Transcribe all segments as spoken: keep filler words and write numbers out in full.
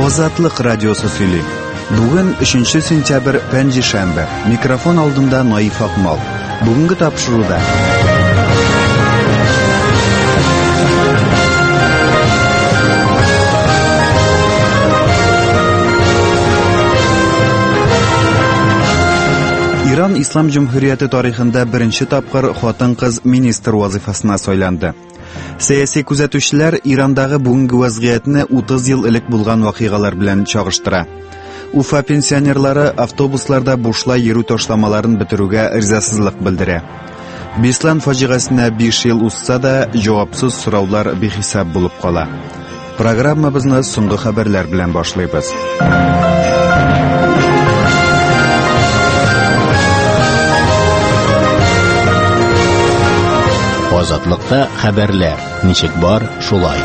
Азатлык радиосы сөйли. Бүген өченче сентябрь пәнҗешәмбе. Микрофон алдында Наиф Акмал. Бүгенге тапшыруда Иран Ислам Җумһурияте тарихында беренче тапкыр хатын-кыз министр вазифасына сайланды. Сәяси күзәтүчеләр Ирандагы бүгенге вазгыятне утыз ел элек булган вакыйгалар белән чагыштыра. Уфа пенсионерлары автобусларда бушлай йөрү ташламаларын бетерүгә ризасызлык белдерә. Бислан фаҗигасенә биш ел узса да, җавапсыз сораулар бихисап булып кала. Программабызны соңгы хәбәрләр белән башлыйбыз. Азатлыкта хәбәрләр. Ничек бар, шулай.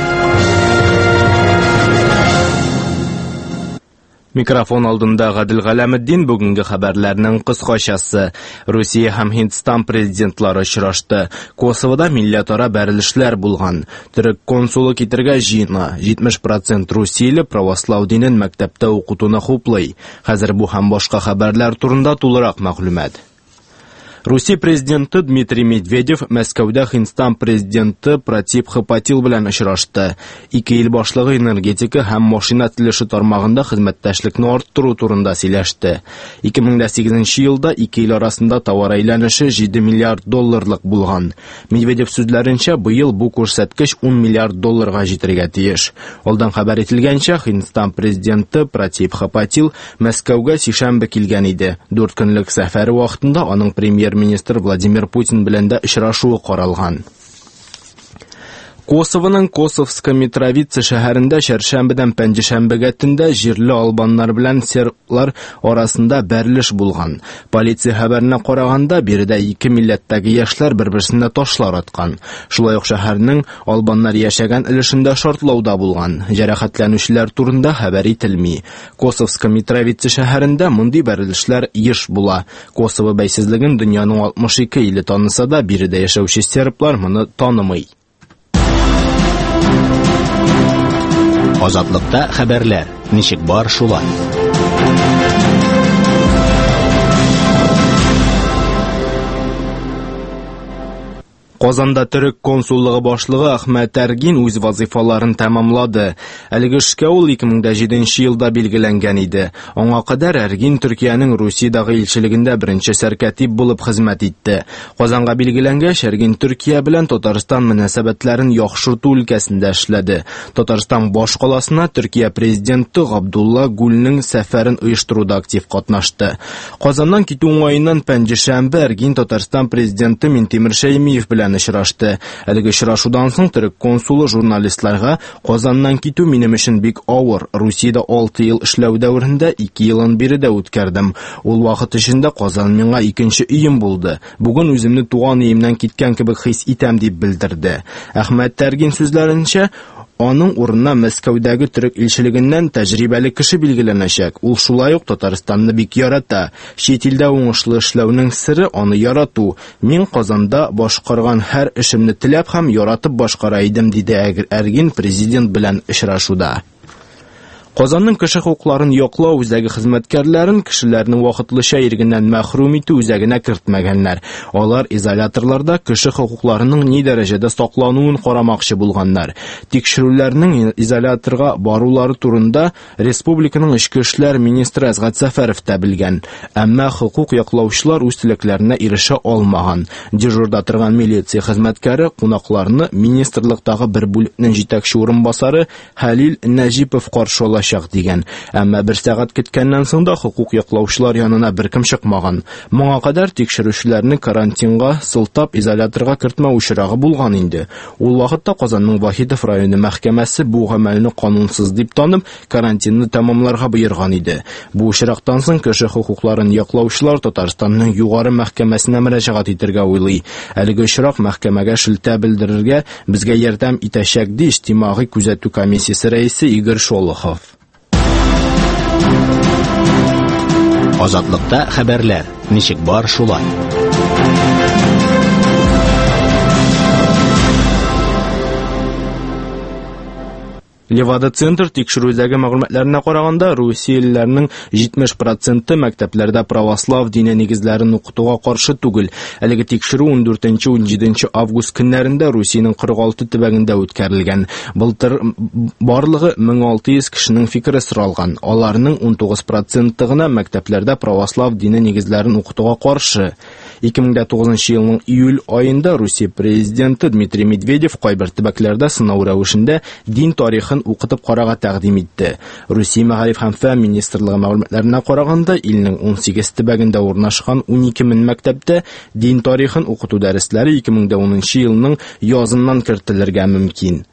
Микрофон алдында Гадил Галәметдин. Бүгенге хәбәрләрнең кыскачасы. Русия һәм Һиндстан президентлары очрашты. Косовода милләтара бәрелешләр булган. Төрек консулы китергә җыена. җитмеш процент русияле православ динен мәктәптә укытуны хуплый. Хәзер бу һәм башка хәбәрләр турында тулырак мәгълүмат. Русия президенты Дмитрий Медведев Мәскәүдә Һиндстан президенты Пратип Хапатил белән очрашты. Ике ил башлыгы энергетика һәм машина төзелеше тармагында хезмәттәшлекне арттыру турында сөйләште. ике мең сигезенче елда ике ил арасында товар әйләнеше җиде миллиард долларлык булган. Медведев сүзләренчә, быел бу күрсәткеч ун миллиард долларга җитәргә тиеш. Алдан хәбәр ителгәнчә, Һиндстан президенты Пратип Хапатил Мәскәүгә сишәмбе килгән иде. дүрт көнлек сәфәре вакытында аның премьер министр Владимир Путин белән дә очрашуы каралган. Косовоның Косовско-Митровица шәһәрендә шәршәмбедән пәнҗешәмбегә төндә җирле албаннар белән серблар арасында бәрелеш булган. Полиция хәбәренә караганда, биредә ике милләттәге яшьләр бер-берсенә ташлар аткан. Шулай ук шәһәрнең албаннар яшәгән өлешендә шартлауда булган. Җәрәхәтләнүчеләр турында хәбәр ителми. Косовско-Митровица шәһәрендә мондый бәрелешләр еш була. Косово бәйсезлеген дөньяның алтмыш ике иле таныса да, биредә яшәүче серблар моны танымый. Азатлыкта хәбәрләр. Ничек бар, шулай. Казанда төрек консуллыгы башлыгы Ахмәт Әргин үз вазифаларын тәмамлады. Әлеге эшкә ул ике мең җиденче елда билгеләнгән иде. Аңа кадәр Әргин Төркиянең Русиядагы илчелегендә беренче сәркәтиб булып хезмәт итте. Казанга билгеләнгәч, Әргин Төркия белән Татарстан мөнәсәбәтләрен яхшырту өлкәсендә эшләде. Татарстан баш каласына Төркия президенты Габдулла Гүлнең сәфәрен оештыруда актив катнашты. Казаннан китү уңаеннан пәнҗешәмбе Әргин Татарстан президенты Минтимер Шәймиев белән очрашты. Әлеге очрашудан соң төрек консулы журналистларга Казаннан китү минем өчен бик авыр. Русиядә алты ел эшләү дәврендә ике елын биредә үткәрдем. Ул вакыт эчендә Казан миңа икенче өем булды. Бүген үземне туган өемнән киткән кебек хис итәм дип белдерде. Әхмәт Әргин сүзләренчә, аның урынына Мәскәүдәге төрек илчелегеннән тәҗрибәле кеше билгеләнәчәк. Ул шулай ук Татарстанны бик ярата. Чит илдә уңышлы эшләүнең сыры аны ярату. Мин Казанда башкарган һәр эшемне теләп һәм яратып башкара идем, диде Әргин президент белән очрашуда. Казанның кеше хукукларын яклау үзәге хезмәткәрләрен кешеләрне вакытлыча иргеннән мәхрүм итү үзәгенә кертмәгәннәр. Алар изоляторларда кеше хукукларының ни дәрәҗәдә саклануын карамакчы булганнар. Тикшерүләрнең изоляторга барулары турында республиканың эчке эшләр министры Әзгат Сәфәров та белгән. Әмма хукук яклаучылар үз теләкләренә ирешә алмаган. Дежурда торган милиция хезмәткәре кунакларны министрлыктагы бер бүлекнең җитәкче урынбасары Хәлил Нәҗипов каршылады дигән. Әмма бер сәгать көткәннән соң да хукук яклаучылар янына беркем чыкмаган. Моңа кадәр тикшерүчеләрне карантинга сылтап изоляторга кертмә учрагы булган инде. Ул вакытта Казанның Вахитов районы мәхкәмәсе бу гамәлне канунсыз дип танып, карантинны тәмамларга боерган иде. Бу учрактан соң кеше хукукларын яклаучылар Татарстанның югары мәхкәмәсенә мөрәҗәгать итәргә уйлый. Әлеге очрак мәхкәмәгә шелтә белдерергә безгә ярдәм итәчәк ди иҗтимагый күзәтү комиссиясе рәисе Игорь Шолохов. Азатлыкта хәбәрләр. Ничек бар, шулай. Левада-центр тикшерүдәге мәгълүматларына караганда, Русия илләренең җитмеш проценты мәктәпләрдә православ дине нигезләрен укытуга каршы түгел. Әлеге тикшерү ундүртенче-унҗиденче август көннәрендә Русиянең кырык алты төбәгендә үткәрелгән. Былтыр барлыгы мең алты йөз кешенең фикере соралган. Аларның ун тугыз проценты гына мәктәпләрдә православ дине нигезләрен укытуга каршы. ике мең тугызынчы елның июль аенда Русия президенты Дмитрий Медведев кайбер төбәкләрдә сынау рәвешендә дин тарихын укытып карарга тәкъдим итте. Русия мәгариф һәм фән министрлыгы мәгълүматларына караганда, илнең ун сигез төбәгендә урнашкан ун ике мең мәктәптә дин тарихын укыту дәресләре ике мең унынчы елның языннан кертелергә мөмкин.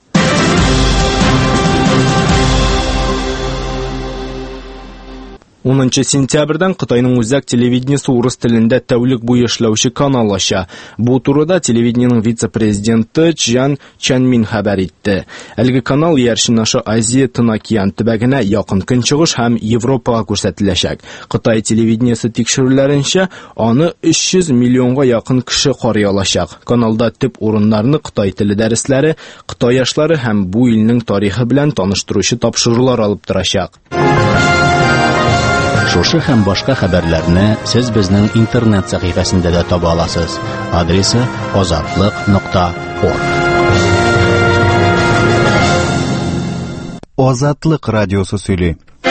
онынчы сентябрьдән Кытайның үзәк телевидениесе урыс телендә тәүлек буе эшләүче канал ача. Бу турыда телевидениенең вице-президенты Чжан Чанмин хәбәр итте. Әлеге канал Яршин аша Азия Тын океан төбәгенә, Якын Көнчыгыш һәм Европага күрсәтеләчәк. Кытай телевидениесе тикшерүләренчә, аны өч йөз миллионга якын кеше карый алачак. Каналда төп урыннарны Кытай теле дәресләре, Кытай яшьләре һәм бу илнең тарихы белән таныштыручы тапшырулар алып торачак. Шушы һәм башка хәбәрләрне сез безнең интернет сәхифәсендә дә таба аласыз. Адресы азатлык нокта орг. Азатлык радиосы сөйли.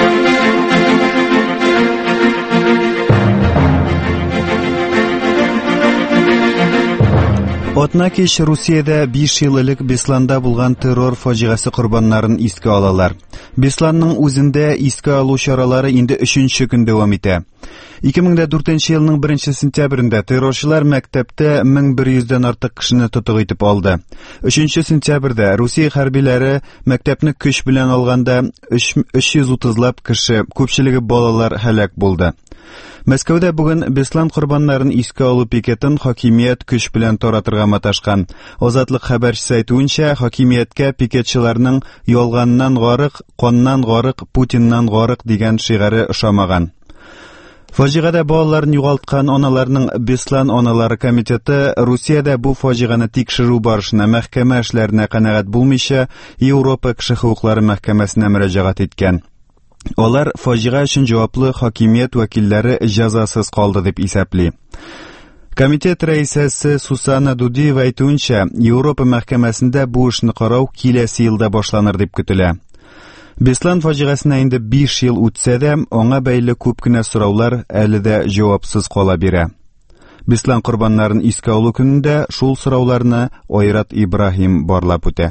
Отнакиш Русиядә биш ел элек Бесланда булган террор фаҗигасы корбаннарын искә алалар. Бесланның үзендә искә алу чаралары инде өченче көн дәвам итә. ике мең дүртенче елның беренче сентябрендә террорчылар мәктәптә мең бер йөздән артык кешене тотык итеп алды. өченче сентябрьдә Русия хәрбиләре мәктәпне көч белән алганда өч йөз утызлап кеше, күпчелеге балалар һәлак булды. Мәскәүдә бүген Беслан корбаннарын искә алу пикетын хакимият көч белән таратырга маташкан. Азатлык хәбәрчесе әйтүенчә, хакимияткә пикетчыларның ялганнан гарык, каннан гарык, Путиннан гарык дигән шигары ошамаган. Фаҗигада балаларын югалткан аналарның Беслан аналары комитеты Русиядә бу фаҗиганы тикшерү барышына мәхкәмә эшләренә канәгать булмыйча Европа кеше хукуклары мәхкәмәсенә мөрәҗәгать иткән. Алар фаҗига өчен җаваплы хакимият вәкилләре җәзасыз калды дип исәпли. Комитет рәисәсе Сусана Дудиева әйтүенчә, Европа мәхкәмәсендә бу эшне карау киләсе елда башланыр дип көтелә. Беслан фаҗигасына инде биш ел үтсә дә, аңа бәйле күп кенә сораулар әле дә җавапсыз кала бирә. Беслан корбаннарын искә алу көнендә шул сорауларны Айрат Ибраһим барлап үтә.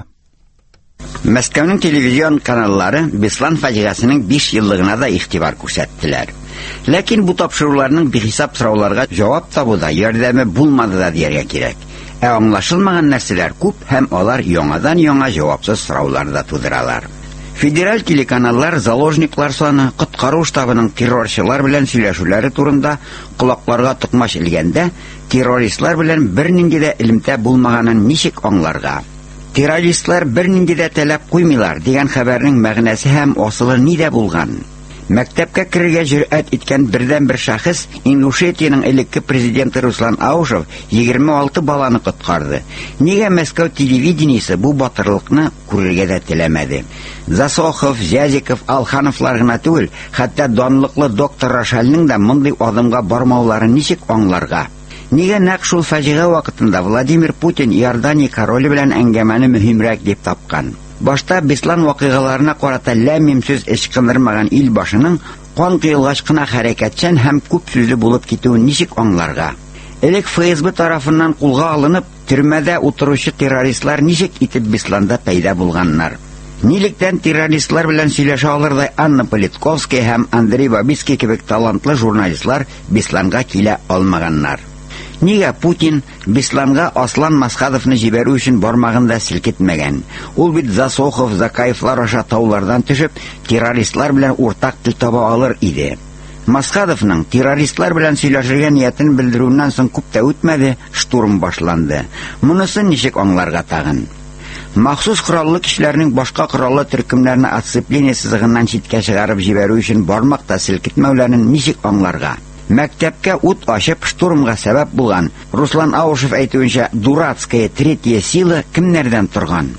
Мәскәүнең телевизион каналлары Беслан фаҗигасының биш еллыгына да игътибар күрсәттеләр. Ләкин бу тапшыруларның бихисап сорауларга җавап табуда ярдәме булмады да дияргә кирәк. Ә аңлашылмаган нәрсәләр күп һәм алар яңадан-яңа җавапсыз сораулар да тудыралар. Федераль телеканаллар заложниклар саны, коткару штабының террорчылар белән сөйләшүләре турында колакларга токмаш илгәндә, террористлар белән бернинди дә элемтә булмаганын ничек аңларга? Террористлар бернинди дә таләп куймыйлар дигән хәбәрнең мәгънәсе һәм асылы нидә булган? Мәктәпкә керергә җөрьәт иткән бердән-бер шәхес Ингушетиянең элекке президенты Руслан Аушев егерме алты баланы коткарды. Нигә Мәскәү телевидениесе бу батырлыкны күрергә дә теләмәде? Засохов, Зязиков, Алхановлар гына түгел, хәтта данлыклы доктор Рашальның да мондый адымга бармауларын ничек аңларга? Нигә нәкъ шул фаҗига вакытында Владимир Путин Иордания короле белән әңгәмәне мөһимрәк дип тапкан? Башта Беслан вакыйгаларына карата ләм-мим сүз эшкындырмаган ил башының кан кыйлгач кына хәрәкәтчән һәм күп сүзле булып китүен ничек аңларга? Элек ФСБ тарафыннан кулга алынып, төрмәдә утыручы террористлар ничек итеп Бесланда пәйда булганнар? Нилектән террористлар белән сөйләшә алырдай Анна Политковская һәм Андрей Бабицкий кебек талантлы журналистлар Бесланга килә алмаганнар? Нигә Путин Бесланга Аслан Масхадовны җибәрү өчен бармагында селкетмәгән? Ул бит Засохов, Закаевлар аша таулардан төшеп, террористлар белән уртак тел таба алыр иде. Масхадовның террористлар белән сөйләшергә ниятен белдерүеннән соң күп тә үтмәде, штурм башланды. Монысын ничек аңларга тагын? Махсус кораллы кешеләрнең башка кораллы төркемнәрне отцепление сызыгыннан читкә чыгарып җибәрү өчен бармакта селкетмәүләрен ничек аңларга? Мәктәпкә ут ачып штурмга сәбәп булган Руслан Аушев әйтүенчә, дурацкая третья сила кемнәрдән торган?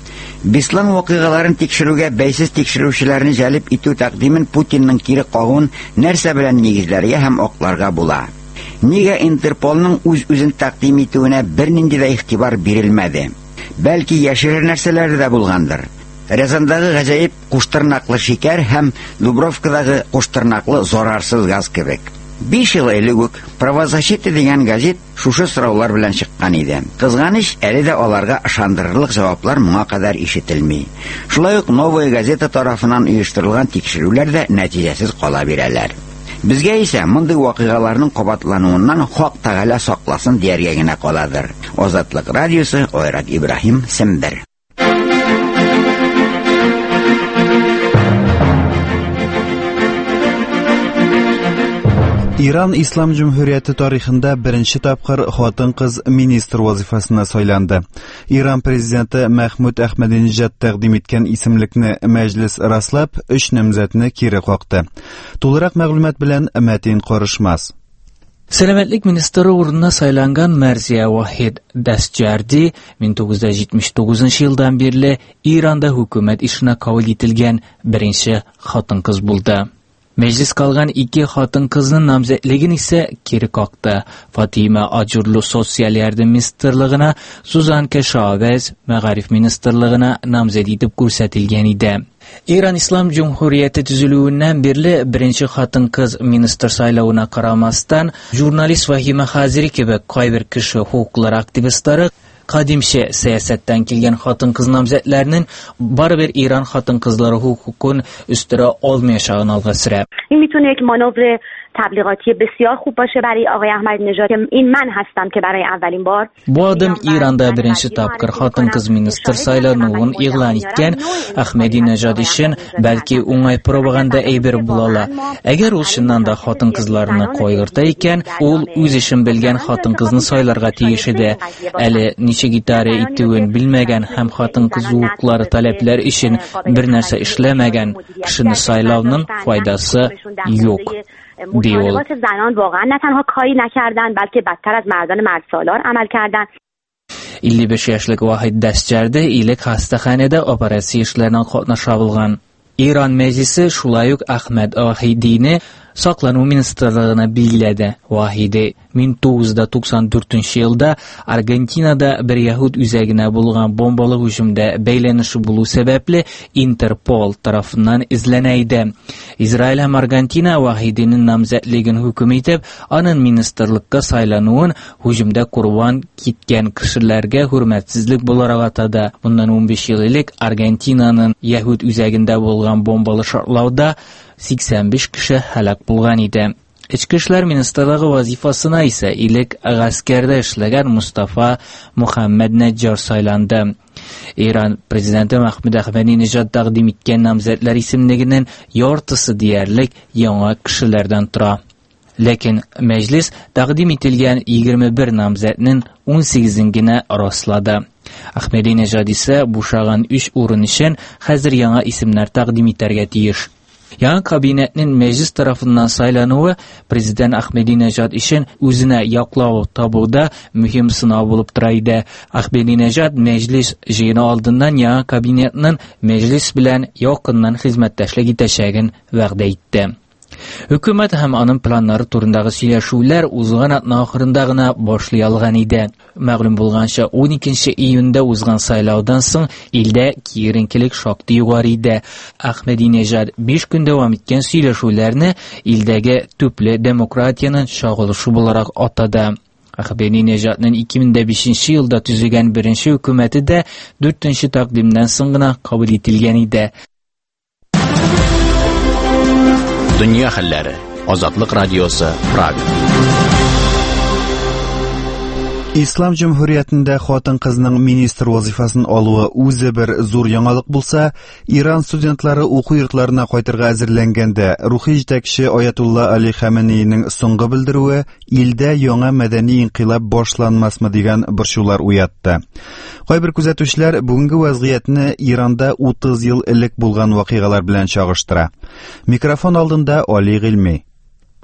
Беслан вакыйгаларын тикшерүгә бәйсез тикшерүчеләрне җәлеп итү тәкъдимен Путинның кире кагуын нәрсә белән нигезләргә һәм акларга була? Нигә Интерполның үз-үзен тәкъдим итүенә бернинди дә игътибар бирелмәде? Бәлки яшерер нәрсәләр дә булгандыр. Рязандагы гаҗәеп куштырнаклы шикәр һәм Дубровкадагы куштырнаклы зарарсыз газ кебек. Биш ел элек үк «Правозащита» дигән газет шушы сораулар белән чыккан иде. Кызганыч, әле дә аларга ышандырырлык җаваплар моңа кадәр ишетелми. Шулай ук «Новая газета» тарафыннан оештырылган тикшерүләр дә нәтиҗәсез кала бирәләр. Безгә исә мондый вакыйгаларның кабатлануыннан Хак Тәгалә сакласын дияргә генә каладыр. Азатлык радиосы, Айрат Ибраһим, Сембер. Иран Ислам Җумһурияте тарихында беренче тапкыр хатын-кыз министр вазифасына сайланды. Иран президенты Мәхмүд Әхмәдинеҗад тәкъдим иткән исемлекне мәҗлес раслап, өч намзәтне кире какты. Тулырак мәгълүмат белән Мәтин Карышмас. Сәламәтлек министры урынына сайланган Мәрзия Вахид Дәсҗәрди мең тугыз йөз җитмеш тугызынчы елдан бирле Иранда хөкүмәт ишенә кабул ителгән беренче хатын-кыз булды. Мәҗлес калган ике хатын-кызның намзәтлеген исә кире какты. Фатима Аҗурлу социаль ярдәм министрлыгына, Сузан Кашавез мәгариф министрлыгына намзәт итеп күрсәтелгән иде. Иран Ислам Җумһурияте төзелүеннән бирле беренче хатын-кыз министр сайлауына карамастан, журналист Фахима Хазири кебек кайбер кеше хукуклар активистлары Кадимче сәясәттән килгән хатын-кыз намзәтләренең барыбер Иран хатын-кызлары хукукын үстерә алмаячагын алга сөрә. این میتونه یک مانور تبلیغاتی بسیار خوب باشه برای آقای احمدی نژاد. این من هستم که برای اولین بار Bu adım İranda birinci tapkır хатын-кыз министр сайлануын игълан иткән Әхмәди Нәҗад өчен бәлки уңай пропаганда әйбер була. Әгәр ул чыннан да хатын-кызларны кайгырта икән, ул үз эшен белгән хатын-кызны сайларга тиеш иде. Әле ничек идарә итүен белмәгән һәм хатын-кыз хукуклары таләпләр өчен бер нәрсә эшләмәгән кешене сайлауның файдасы юк. مطالبات زنان واقعا نه تنها کاری نکردن بلکه بدتر از مردان مردسالار عمل کردن. илле биш яшьлек Вахид Дәсҗәрди илек хастаханәдә операция эшләренә катнаша булган. Иран мәҗлесе шулай ук Әхмәд Вахидине саклану министрлыгына билгеләде. Вахиди мең тугыз йөз туксан дүртенче елда Аргентинада бер яһуд үзәгенә булган бомбалы һөҗүмдә бәйләнеше булу сәбәпле Интерпол тарафыннан изләнә иде. Израиль һәм Аргентина Вахидинең намзәтлеген хөкем итеп, аның министрлыкка сайлануын һөҗүмдә курбан киткән кешеләргә хөрмәтсезлек буларак атады. Моннан ун биш ел элек Аргентинаның яһуд үзәгендә булган бомбалы шартлауда сиксән биш кеше һәлак булган иде. Ички эшләр министрлыгы вазифасына исә илек гаскәрдә эшләгән Мустафа Мухаммад Наҗар сайланды. Иран президенты Мәхмүд Әхмәдинеҗад тәкъдим иткән намзәтләр исемлегенең яртысы диярлек яңа кешеләрдән тора. Ләкин мәҗлес тәкъдим ителгән егерме бер намзәтнең ун сигезен генә раслады. Әхмәдинеҗад исә бушаган өч урын өчен хәзер яңа исемнәр тәкъдим итәргә тиеш. Яңа кабинетның мәҗлес тарафыннан сайлануы президент Әхмәдинеҗад өчен үзенә яклау табуда мөһим сынау булып тора иде. Әхмәдинеҗад мәҗлес җыены алдыннан яңа кабинетның мәҗлес белән якыннан хезмәттәшлек итәчәген вәгъдә итте. Хөкүмәт һәм аның планнары турындагы сөйләшүләр узган атна ахырында гына башлый алган иде. Мәгълүм булганча, ун икенче июньдә узган сайлаудан соң илдә киеренкелек шактый югары иде. Әхмәдинеҗад биш көн дәвам иткән сөйләшүләрне илдәге төпле демократияның чагылышы буларак атады. Әхмәдинеҗадның ике мең бишенче елда төзелгән беренче хөкүмәте дә дүртенче тәкъдимнән соң гына кабул ителгән иде. Dünya хәлләре. Азатлык радиосы, Прага. Ислам Җумһуриятендә хатын-кызның министр вазифасын алуы үзе бер зур яңалык булса, Иран студентлары уку йортларына кайтырга әзерләнгәндә рухи җитәкче Аятулла Али Хәменейнең соңгы белдерүе илдә яңа мәдәни инкыйлаб башланмасмы дигән борчулар уятты. Кайбер күзәтүчеләр бүгенге вазгыятьне Иранда утыз ел элек булган вакыйгалар белән чагыштыра. Микрофон алдында Али Гыйльми.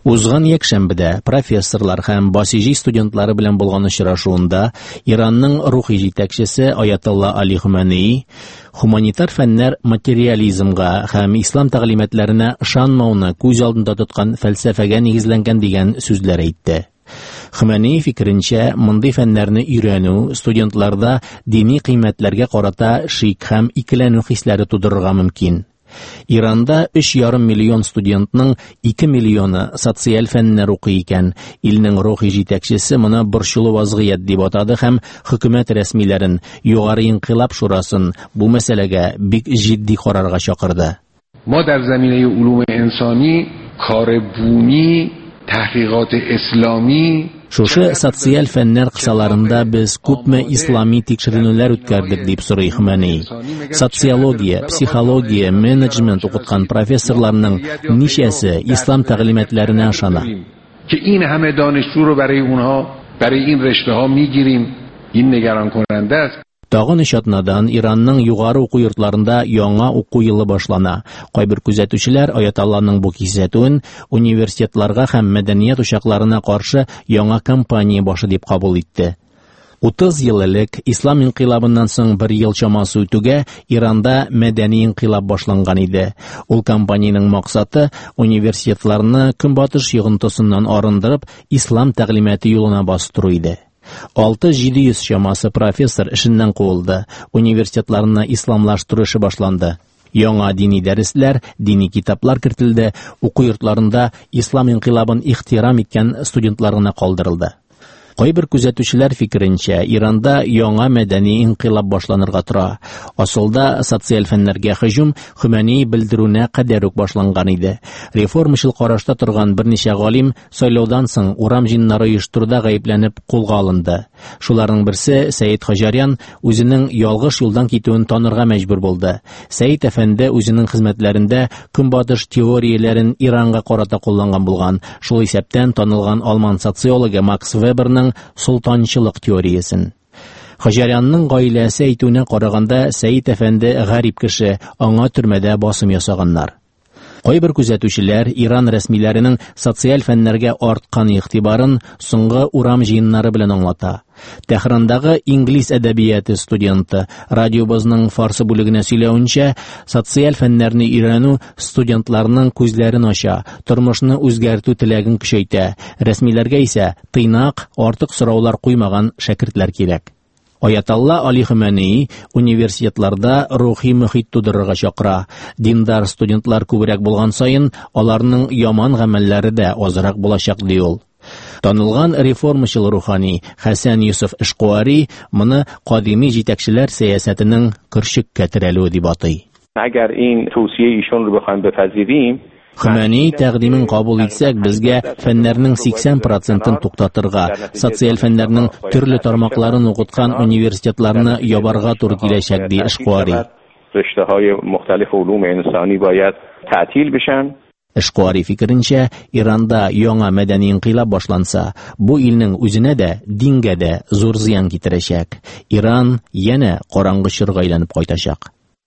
Узган якшәмбедә профессорлар һәм басижи студентлары белән булган очрашуында Иранның рухи җитәкчесе Аятолла Али Хомейни гуманитар фәннәр материализмга һәм ислам тәгълиматларына ышанмауны күз алдында тоткан фәлсәфәгә нигезләнгән дигән сүзләр әйтте. Хомейни фикеренчә, мондый фәннәрне өйрәнү студентларда дини кыйммәтләргә карата шик һәм икеләнү хисләре тудырырга мөмкин. Иранда өч ярым миллион студентның ике миллионы социаль фәннәр укый икән. Илнең рухи җитәкчесе моны борчулы вазгыять дип атады һәм хөкүмәт рәсмиләрен, югары инкыйлаб шурасын бу мәсьәләгә бик җитди карарга чакырды. ما در زمینه علوم انسانی کار بومی تحقیقات اسلامی Шушы социаль фәннәр кысаларында без күпме ислами тикшеренүләр үткәрдек дип сорый Хомейни. Социология, психология, менеджмент укыткан профессорларның ничәсе ислам тәгълиматларына ышана? که این همه دانشجو رو برای اونها برای این رشته ها میگیریم این نگران کننده است. Тагын өч атнадан Иранның югары уку йортларында яңа уку елы башлана. Кайбер күзәтүчеләр Аятолланың бу кисәтүен университетларга һәм мәдәният учакларына каршы яңа кампания башы дип кабул итте. утыз ел элек ислам инкыйлабыннан соң бер ел чамасы үтүгә Иранда мәдәни инкыйлаб башланган иде. Ул кампанияның максаты университетларны көнбатыш йогынтысыннан арындырып, ислам тәгълиматы юлына бастыру иде. алты-җиде йөз чамасы профессор эшеннән куылды. Университетларына исламлаштыру эше башланды. Яңа дини дәресләр, дини китаплар кертелде. Уку йортларында ислам инкыйлабын ихтирам иткән студентлар гына калдырылды. Кайбер күзәтүчеләр фикеренчә, Иранда яңа мәдәни инкыйлаб башланырга тора. Асылда социаль фәннәргә һөҗүм Хомейни белдерүенә кадәр үк башланган иде. Реформачыл карашта торган берничә галим сайлаудан соң урам җыеннары оештыруда гаепләнеп кулга алынды. Шуларның берсе Сәйид Хаҗарян үзенең ялгыш юлдан китүен танырга мәҗбүр булды. Сәйид әфәнде үзенең хезмәтләрендә көнбатыш теорияләрен Иранга карата кулланган булган. Шул исәптән танылган алман социологы Макс Веберның султанчылык теориясен. Хаҗарянның гаиләсе әйтүенә караганда, Сәйид әфәнде гарип кеше, аңа төрмәдә басым ясаганнар. Кайбер күзәтүчеләр Иран рәсмиләренең социаль фәннәргә арткан игътибарын соңгы урам җыеннары белән аңлата. Тәһрандагы инглиз әдәбияты студенты радиобызның фарсы бүлегенә сөйләвенчә, социаль фәннәрне өйрәнү студентларның күзләрен ача, тормышны үзгәртү теләген көчәйтә. Рәсмиләргә исә тыйнак, артык сораулар куймаган шәкертләр кирәк. Аятолла Али Хомейни университетларда рухи мөхит тудырырга чакыра. Диндар студентлар күбрәк булган саен, аларның яман гамәлләре дә азрак булачак ди ул. Танылган реформачыл рухани Хәсән Юсуф Эшкуари моны кадими җитәкчеләр сәясәтенең көрчеккә терәлүе дип атый. Әгәр ин тәүсия ишон рубхан бефазирим Хомейни тәкъдимен кабул итсәк, безгә фәннәрнең сиксән процентын туктатырга, социаль фәннәрнең төрле тармакларын укыткан университетларны ябарга туры киләчәк ди Эшкуари. رشته‌های مختلف علوم انسانی باید تعطیل بشن. Эшкуари фикеренчә, Иранда яңа мәдәни инкыйлаб башланса, бу илнең үзенә дә, дингә дә зур зыян китерәчәк. Иран янә караңгы чорга әйләнеп кайтачак.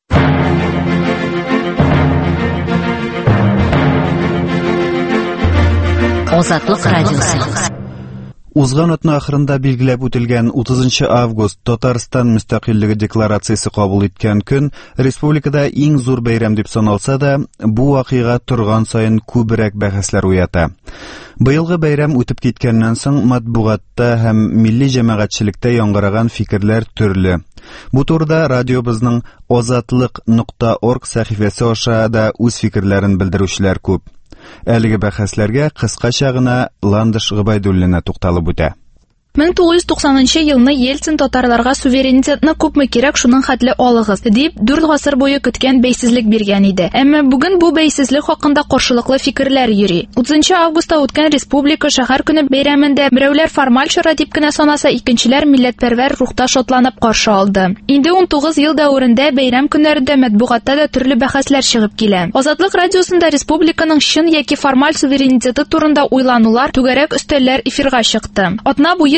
Азатлык радиосы. Узган атна ахырында билгеләп үтелгән утызынчы август Татарстан мөстәкыйльлеге декларациясе кабул иткән көн республикада иң зур бәйрәм дип саналса да, бу вакыйга торган саен күбрәк бәхәсләр уята. Быелгы бәйрәм үтеп киткәннән соң матбугатта һәм милли җәмәгатьчелектә яңгыраган фикерләр төрле. Бу турыда радиобызның азатлык нокта орг сәхифәсе аша да үз фикерләрен белдерүчеләр күп. Әлеге бәхәсләргә кыскача гына Ландыш Гыбайдуллина тукталып үтә. мең тугыз йөз туксанынчы елны Ельцин татарларга суверенитетны күпме кирәк шуның хәтле алыгыз дип дүрт гасыр буе көткән бәйсезлек биргән иде. Әмма бүген бу бәйсезлек хакында каршылыклы фикерләр йөри. утызынчы августта үткән республика шәһәр көне бәйрәмендә берәүләр формаль чара дип кенә санаса, икенчеләр милләтпәрвәр рухта шатланып каршы алды. Инде ун тугыз ел дәврендә бәйрәм көннәрендә матбугатта да төрле бәхәсләр чыгып килә. Азатлык радиосында республиканың чын яки формаль суверенитеты турында уйланулар, түгәрәк өстәлләр эфирга чыкты. Атна буе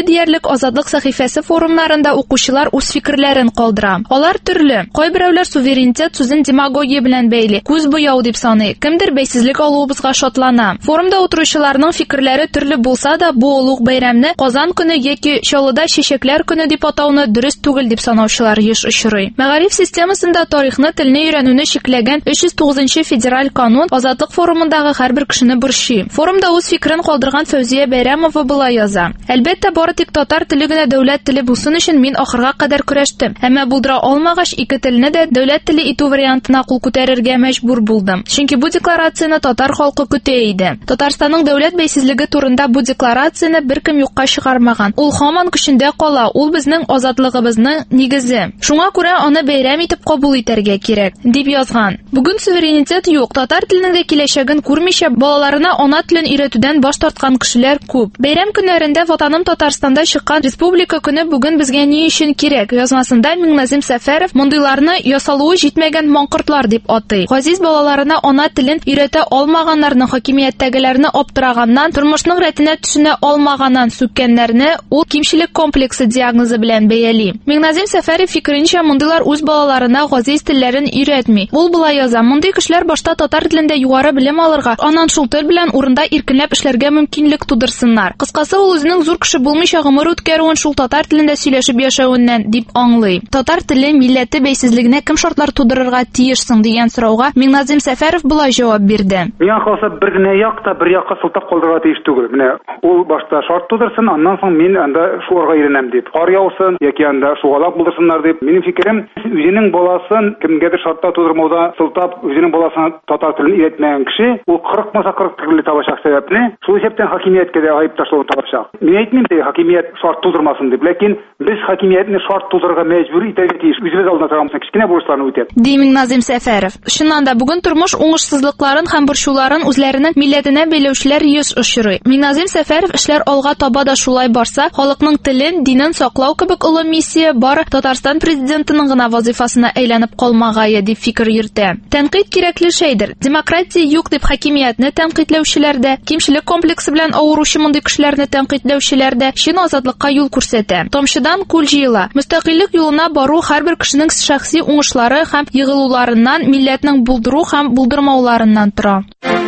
диярлек Азатлык сәхифәсе форумнарында укучылар үз фикерләрен калдыра. Алар төрле. Кайберәүләр суверенитет сүзен демагогия белән бәйли, күз буяу дип саный, кемдер бәйсезлек алуыбызга шатлана. Форумда утыручыларның фикерләре төрле булса да, бу улуг бәйрәмне Казан көне яки Чаллыда чәчәкләр көне дип атауны дөрес түгел дип санаучылар еш очрый. Мәгариф системасында тарихны, телне өйрәнүне чикләгән өч йөз тугызынчы федераль канун Азатлык форумындагы һәрбер кешене борчый. Форумда үз фикерен калдырган Фәүзия Бәйрәмова була яза. Әлбәттә, бары тик татар теле генә дәүләт теле булсын өчен мин ахырга кадәр көрәштем. Әмма булдыра алмагач, ике телне дә дәүләт теле итү вариантына кул күтәрергә мәҗбүр булдым. Чөнки бу декларацияне татар халкы көтә иде. Татарстанның дәүләт бәйсезлеге турында бу декларацияне беркем юкка чыгармаган. Ул һаман көчендә кала, ул безнең азатлыгыбызның нигезе. Шуңа күрә аны бәйрәм итеп кабул итәргә кирәк, дип язган. Бүген суверенитет юк, татар теленең дә киләчәген күрмичә балаларына ана телен өйрәтүдән баш тарткан кешеләр күп. Бәйрәм көннәрендә ватаным Татарстанда чыккан республика көне бүген безгә ни өчен кирәк? Язмасында Миңназим Сәфәров мондыйларны ясалуы җитмәгән маңкортлар дип атый. Газиз балаларына ана телен өйрәтә алмаганнарны, хакимияттәгеләрне аптыраганнан, тормышның рәтенә төшенә алмаганнан сүккәннәрне ул кимчелек комплексы диагнозы белән бәяли. Миңназим Сәфәров фикеренчә, мондыйлар үз балаларына газиз телләрен өйрәтми. Ул була яза: мондый кешеләр башта татар телендә югары белем алырга, аннан шул тел белән урында иркенләп эшләргә мөмкинлек тудырсыннар. Кыскасы, ул үзенең зур кеше булмыйча гомер үткәрүен шул татар телендә сөйләшеп яшәвеннән дип аңлый. Татар теле милләте бәйсезлегенә кем шартлар тудырырга тиешсең дигән сорауга Миңназим Сәфәров булай җавап бирде. Миңа калса, бер генә якта, бер якка сылтап калдырырга тиеш түгел. Менә ул башта шарт тудырсын, аннан соң мин анда шуларга өйрәнәм дип. Кар яусын яки анда шугалак булдырсыннар дип. Минем фикерем, үзенең баласын кемгәдер шартта тудырмауда сылтап, үзенең баласына татар телен өйрәтмәгән кеше, ул кырык маса кырык төрле табачак сәбәпне, шул исәптән хакимияткә дә гаеп ташлау табачак. Мин әйтмим, хакимият шарт тудырмасын дип, ләкин без хакимиятне шарт тудырырга мәҗбүр итәргә тиеш. Үзебез алдына торган кечкенә бурычларны үтәп. Ди Миңназим Сәфәров. Чыннан да бүген тормыш уңышсызлыкларын һәм борчуларын үзләренең милләтенә бәйләүчеләр еш очрый. Миңназим Сәфәров эшләр алга таба да шулай барса, халыкның телен, динен саклау кебек олы миссия бары Татарстан президентының гына вазифасына әйләнеп калмагае дип фикер йөртә. Тәнкыйть кирәкле шәйдер. Демократия юк дип хакимиятне тәнкыйтьләүчеләр дә, кимчелек комплексы белән авыручы мондый кешеләрне тәнкыйтьләүчеләр дә чын азатлыкка юл күрсәтә. Тамчыдан күл җыела. Мөстәкыйльлек юлына бару һәрбер кешенең шәхси уңышлары һәм йыгылуларыннан, милләтнең булдыру һәм булдырмауларыннан тора.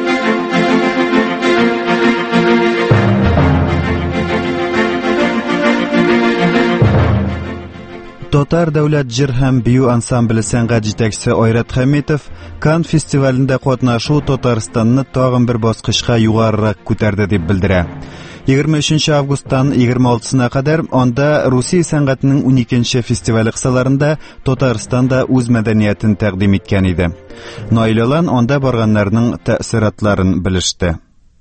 Татар дәүләт җыр һәм бию ансамбле сәнгать җитәкчесе Айрат Хәмитов Кан фестивалендә катнашу Татарстанны тагын бер баскычка югарырак күтәрде дип белдерә. егерме өченче августтан егерме алтысына кадәр анда Русия сәнгатенең уникенче фестивале кысаларында Татарстанда үз мәдәниятен тәкъдим иткән иде. Наилалан анда барганнарның тәэсиратларын белеште.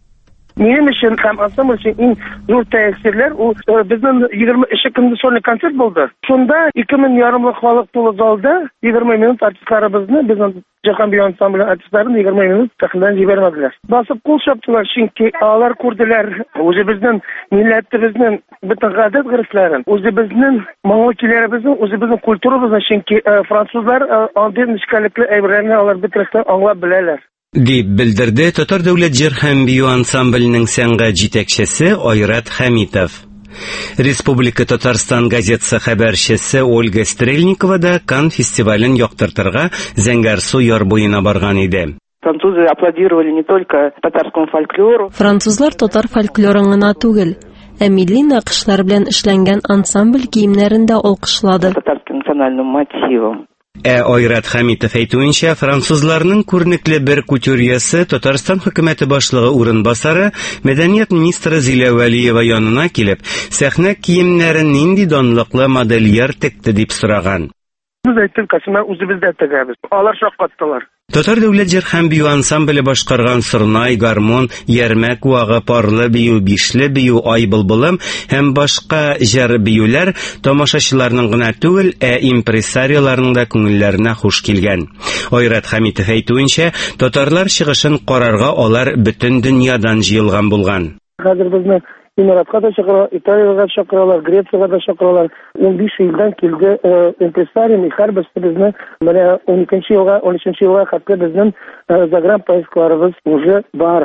Минем өчен һәм ансамбль өчен иң зур тәэсирләр ул безнең егерме өченче көнне сольный концерт булды. Шунда ике мең ярымлык халык тулы залда егерме минут артистларыбызны, безнең Җаһан бию ансамбле артистларын егерме минут сәхнәдән җибәрмәделәр. Басып кул чаптылар, чөнки алар күрделәр үзебезнең милләтебезнең бөтен гадәт-гырыфларын, үзебезнең моңлы-көйләребезнең, үзебезнең культурабызны, чөнки французлар андый нечкәлекле әйберләрне алар бөтенләй аңлап беләләр. Дип белдерде Татар дәүләт җыр һәм бию ансамбленең сәнгать җитәкчесе Айрат Хәмитов. Республика Татарстан газетасы хәбәрчесе Ольга Стрельникова да Кан фестивален яктыртырга Зәңгәрсу яр буена барган иде. Французы аплодировали не только татарскому фольклору. Французлар татар фольклорын гына түгел, ә милли нақышлар белән эшләнгән ансамбль киемнәрен дә алкышлады. Татарским национальным мотивом. Ә Айрат Хәмитов әйтүенчә, французларның күренекле бер кутюрьясы Татарстан хөкүмәте башлыгы урынбасары мәдәният министры Зилә Вәлиева янына килеп, сәхнә киемнәрен нинди данлыклы модельер текте дип сораган. Без әйттек, касымә үзебездә тегәбез. Алар шаккаттылар. Татар дәүләт җыр һәм бию ансамбле башкарган Сырнай, гармон, Ярмәк вагы, Парлы бию, Бишле бию, Ай былбылым һәм башка җыр биюләр тамашачыларның гына түгел, ә импрессарияларның да күңелләренә хуш килгән. Айрат Хәмитов әйтүенчә, татарлар чыгышын карарга алар бөтен дөньядан җыелган булган. Хәзер безне Эмиратка да чакыралар, Италиягә да чакыралар, Грециягә да чакыралар. ун биш елдан килде импрессарий, һәрберсе безне менә он икенче елга, он өченче елга хәтле безнең загран поездкаларыбыз уже бар.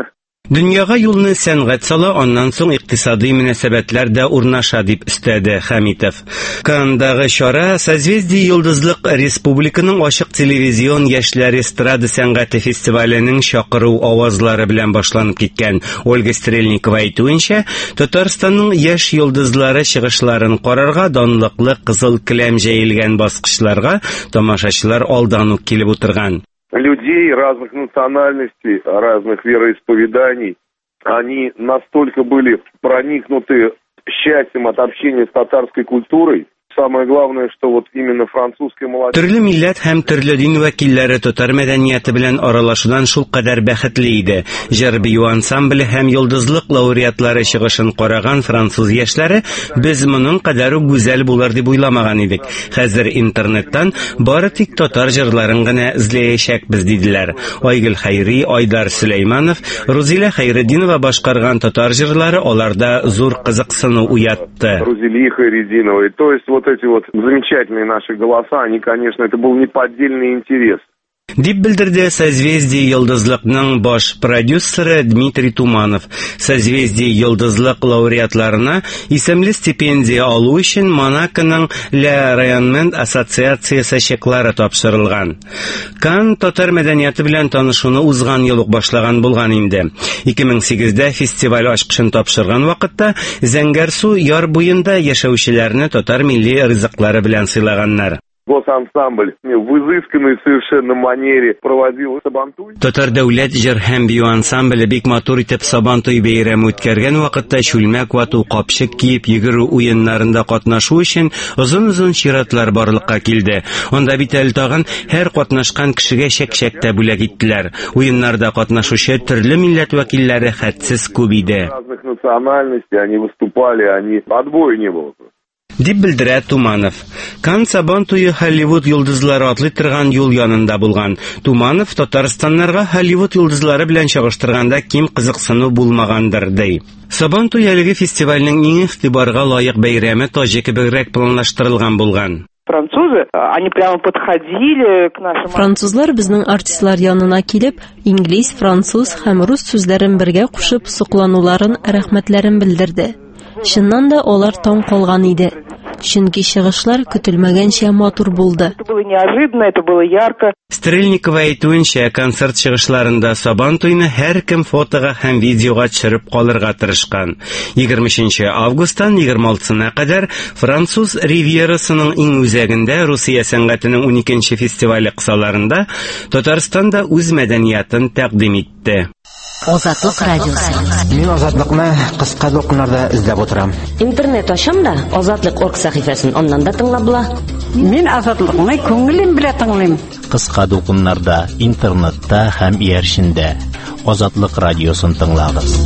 Дөньяга юлны сәнгать сала, аннан соң икътисади мөнәсәбәтләр дә урнаша, дип өстәде Хәмитов. Кандагы чара Созвездие йолдызлык республиканың ачык телевизион яшьләр эстрада сәнгате фестиваленең чакыру авазлары белән башланып киткән. Ольга Стрельникова әйтүенчә, Татарстанның яшь йолдызлары чыгышларын карарга данлыклы кызыл келәм җәелгән баскычларга тамашачылар алдан ук килеп утырган. Людей разных национальностей, разных вероисповеданий, они настолько были проникнуты счастьем от общения с татарской культурой. Самое главное, что вот именно французская молодежь... Төрле милләт һәм төрле дин вәкилләре татар мәдәнияте белән аралашудан шул кадәр бәхетле иде. Җыр-бию ансамбле һәм йолдызлык лауреатлары чыгышын караган француз яшьләре без моның кадәр гүзәл булыр дип уйламаган идек. Хәзер интернеттан бары тик татар җырларын гына эзләячәкбез, диделәр. Айгөл Хәйри, Айдар Сөләйманов, Рузилә Хәйретдинова башкарган татар җырлары аларда зур кызыксыну уятты. Рузилия Хайретдинова, то есть вот эти вот замечательные наши голоса, они, конечно, это был неподдельный интерес. Дип белдерде Созвездие йолдызлыкның баш продюсеры Дмитрий Туманов. Созвездие йолдызлык лауреатларына исемле стипендия алу өчен Монаконың Ля Районмент ассоциациясе чеклары тапшырылган. Кан татар мәдәнияте белән танышуны узган ел ук башлаган булган инде. ике мең сигездә фестиваль ачкычын тапшырган вакытта Зәңгәрсу яр буенда яшәүчеләрне татар милли ризыклары белән сыйлаганнар. Госансамбль в изысканной совершенно манере проводил Сабантуй. Татар дәүләт җыр һәм бию ансамбле бик матур итеп Сабантуй бәйрәме үткәргән вакытта чүлмәк вату, капчык киеп йөгерү уеннарында катнашу өчен озын-озын чиратлар барлыкка килде. Анда бит әле тагын һәр катнашкан кешегә чәк-чәк тә бүләк иттеләр. Уеннарда катнашучы төрле милләт вәкилләре хәтсез күп иде. Разных национальностей они выступали, они отбоя не было. Дип белдерә Туманов. Кан Сабантуе Холливуд йолдызлары атлый торган юл янында булган. Туманов Татарстаннарга Холливуд йолдызлары белән чагыштырганда ким кызыксыну булмагандыр, ди. Сабантуй әлеге фестивальнең иң игътибарга лаек бәйрәме Таҗи кебегрәк планлаштырылган булган. Французы, они прямо подходили к нашим... Французлар безнең артистлар янына килеп, инглиз, француз һәм рус сүзләрен бергә кушып соклануларын, рәхмәтләрен белдерде. Чыннан да алар таң калган иде. Чөнки чыгышлар көтелмәгәнчә матур булды. Это было неожиданно, это было ярко. Стрельникова әйтүенчә, концерт чыгышларында Сабантуйны һәр кем фотога һәм видеога төшереп калырга тырышкан. егерменче августтан егерме алтысына кадәр Француз Ривьерасының иң үзәгендә Русия сәнгатенең уникенче фестивале кысаларында Татарстанда үз мәдәниятын тәкъдим итте. Азатлык радиосы. Мин Азатлыкны кыска докумнарда эзләп утырам. Интернет ачам да Азатлык орг сәхифәсен аннан да тыңлап була. Мин Азатлыкны күңелем белән тыңлыйм. Кыска докумнарда, интернетта һәм иярчендә Азатлык радиосын тыңлагыз.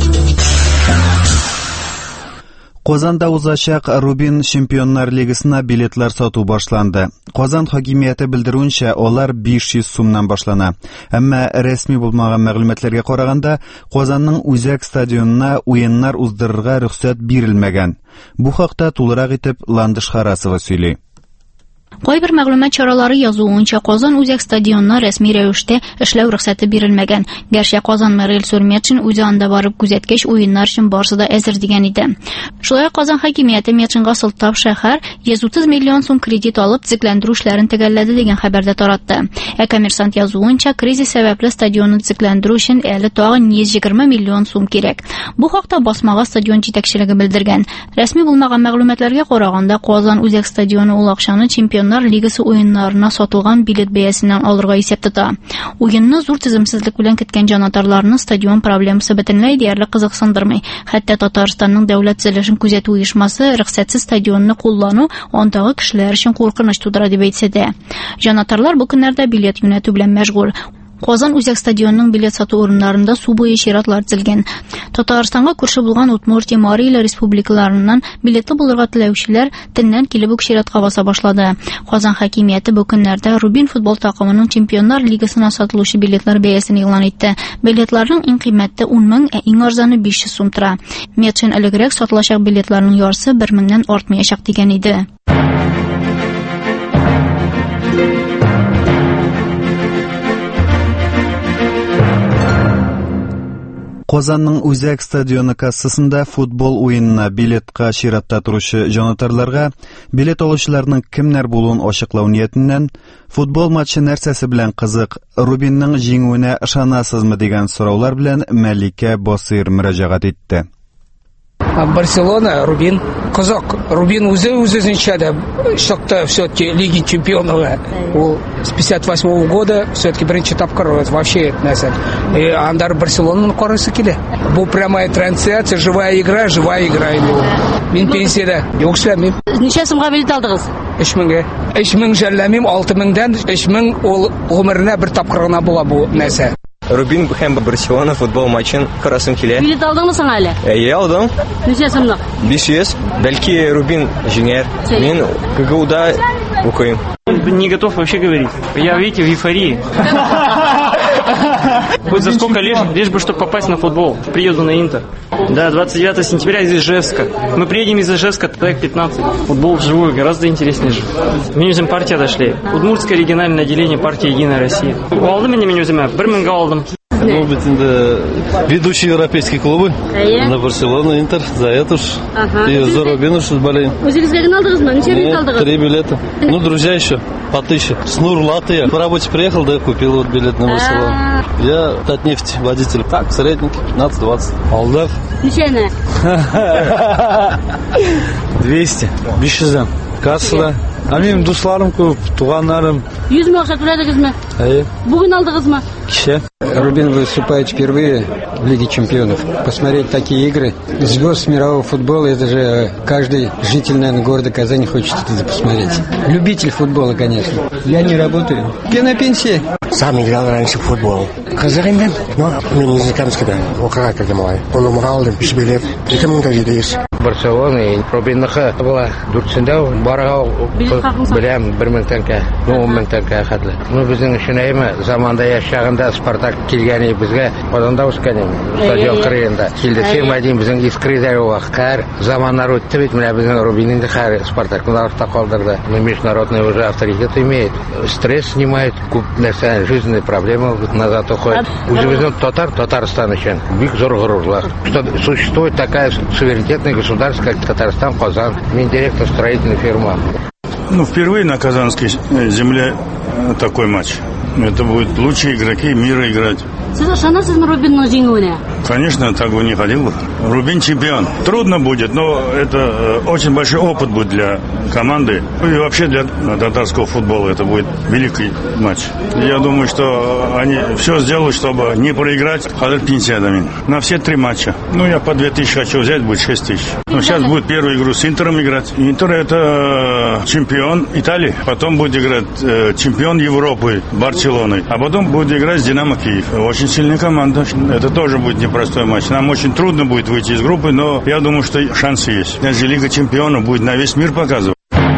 Казанда узачак Рубин Чемпионнар лигасына билетлар сату башланды. Казан хакимияте белдерүенчә, алар биш йөз сумнан башлана. Әмма рәсми булмаган мәгълүматларга караганда, Казанның үзәк стадионына уеннар уздырырга рөхсәт бирелмәгән. Бу хакта тулырак итеп Ландыш Харасова сөйли. Кайбер мәгълүмат чаралары язуынча, Казан үзәк стадионына рәсми рәвештә эшләү рөхсәте бирелмәгән. Гәрчә Казан мэры Сурметшин үзе анда барып күзәткәч уеннар өчен барысы да әзер дигән иде. Шулай Казан хакимияте Метшинга сылтап шәһәр йөз утыз миллион сум кредит алып төзекләндерү эшләрен төгәлләде дигән хәбәрдә таратты. Ә коммерсант язуынча, кризис сәбәпле стадионны төзекләндерү өчен әле тагын йөз егерме миллион сум кирәк. Бу хакта басмага стадион җитәкчелеге белдергән. Рәсми булмаган мәгълүматларга караганда, Казан үзәк стадионы ул акчаны чемпион лигасы уеннарына сатылган билет бәясеннән алырга исәп тота. Уенны зур тиземсезлек белән көткән җанатарларны стадион проблемасы бөтенләй диярлек кызыксындырмый. Хәтта Татарстанның дәүләт төзелешен күзәтү оешмасы рөхсәтсез стадионны куллану андагы кешеләр өчен куркыныч тудыра дип әйтсә дә. Җанатарлар бу көннәрдә билет юнәтү белән мәшгуль. Казан үзәк стадионының билет сату урыннарында су буе чиратлар төзелгән. Татарстанга күрше булган Удмуртия, Мари ил республикаларыннан билетлы булырга теләүчеләр төннән килеп үк чиратка баса башлады. Казан хакимияте бу көннәрдә Рубин футбол такымының Чемпионнар лигасына сатылучы билетлар бәясен игълан итте. Билетларның иң кыйммәте ун мең, ә иң арзаны биш йөз сум тора. Метшин элегрәк сатылачак билетларның ярсы бер меңнән артмаячак дигән иде. Казанның Үзәк стадионы кассасында футбол уенына билетка чиратта торучы җанатарларга билет алучыларның кемнәр булуын ачыклау ниятеннән футбол матчы нәрсәсе белән кызык, Рубинның җиңүенә ышанасызмы дигән сораулар белән Мәликә Басыйр мөрәҗәгать итте. Барселона, Рубин. Кызык. Рубин үзе үзенчә дә чыкты все-таки Лиги чемпионов. Ул с пятьдесят восьмого года все-таки беренче тапкыр вообще нәрсә. И Андар Барселонаның карыысы килә. Бу прямая трансляция, живая игра, живая игра инде. Мин пенсиядә. Юк эшләмим. Ничә сумга билет алдыгыз? өч меңгә. өч мең жәлләмим, алты меңдән өч мең ул гомеренә бер тапкыр гына була бу нәрсә. Рубин һәм Барселона футбол матчын карасым килә. Билет алдыңмы соң әле? Әйе, алдым. Ничә сумлык? биш йөз. Бәлки Рубин җиңәр. Мин КГУда укыйм. Не готов вообще говорить. Я, видите, в эйфории. Хоть за сколько лишь, лишь бы, чтобы попасть на футбол. Приеду на Интер. Да, двадцать девятого сентября из Ижевска. Мы приедем из Ижевска, проект пятнадцать. Футбол вживую гораздо интереснее же. Менюзем партия дошли. Удмуртское региональное отделение партии «Единая Россия». Алды меня менюзем, бір мыңға алдым. Ну, ведь это ведущие европейские клубы. На Барселону, Интер, за это ж. И за Рубин уж болеем. Өзіңізге алдыңызмы? Ничего билет алдыңыз? Три билета. Ну, друзья еще по тысяче. С Нурлата я по работе приехал, да, купил вот билет на Барселону. Я Татнефть, водитель. Так, средненький, пятнадцать-двадцать. Алдав. Ничего. двести. без жүзден. Кассада. А менің дусларым көп, туғандарым. жүз мың ақша төледіңізме? Әйе. Бүгін алдыңызмы? Кеше. Рубин выступает впервые в Лиге чемпионов. Посмотреть такие игры. Звезд мирового футбола, это же каждый житель, наверное, города Казани хочет это посмотреть. Любитель футбола, конечно. Я не работаю. Я на пенсии. Сам играл раньше в футбол. Казахстан, но мен Нижнекамскіда оқыға кірдім олай. Оны алдым, үш билет. екі мың жеті Барселона и Рубинныкы була дүртсендә барга беләм бер мең тәңкә, он мең тәңкә хәтле. Ну безнең өчен әйме заманда яшәгәндә Спартак килгәне безгә Казанда үскән стадион кырыенда. Килде Семадин безнең искридәге вакыт заманнар үтте бит менә безнең Рубин инде һәр Спартакны артта калдырды. Международный уже авторитет имеет. Стресс снимает, күп нәрсә жизненные проблемы назад уходят. Үзебезнең татар Татарстан өчен бик зур горурлык. Что существует такая суверенитетная государство, как Татарстан, Казан. Мен директор строительной фирмы. Ну, впервые на казанской земле такой матч. Это будут лучшие игроки мира играть. Сіз ышанасызмы Рубинның җиңүенә? Конечно, так бы не ходил бы. Рубин чемпион. Трудно будет, но это очень большой опыт будет для команды. И вообще для татарского футбола это будет великий матч. Я думаю, что они все сделают, чтобы не проиграть Хадар Пинсиадами. На все три матча. Ну, я по две тысячи хочу взять, будет шесть тысяч. Но сейчас будет первую игру с Интером играть. Интер это чемпион Италии. Потом будет играть чемпион Европы Барселоной. А потом будет играть с Динамо Киев. Очень сильная команда. Это тоже будет непростой матч. Нам очень трудно будет выйти из группы, но я думаю, что шансы есть. Даже Лига чемпионов будет на весь мир показывать.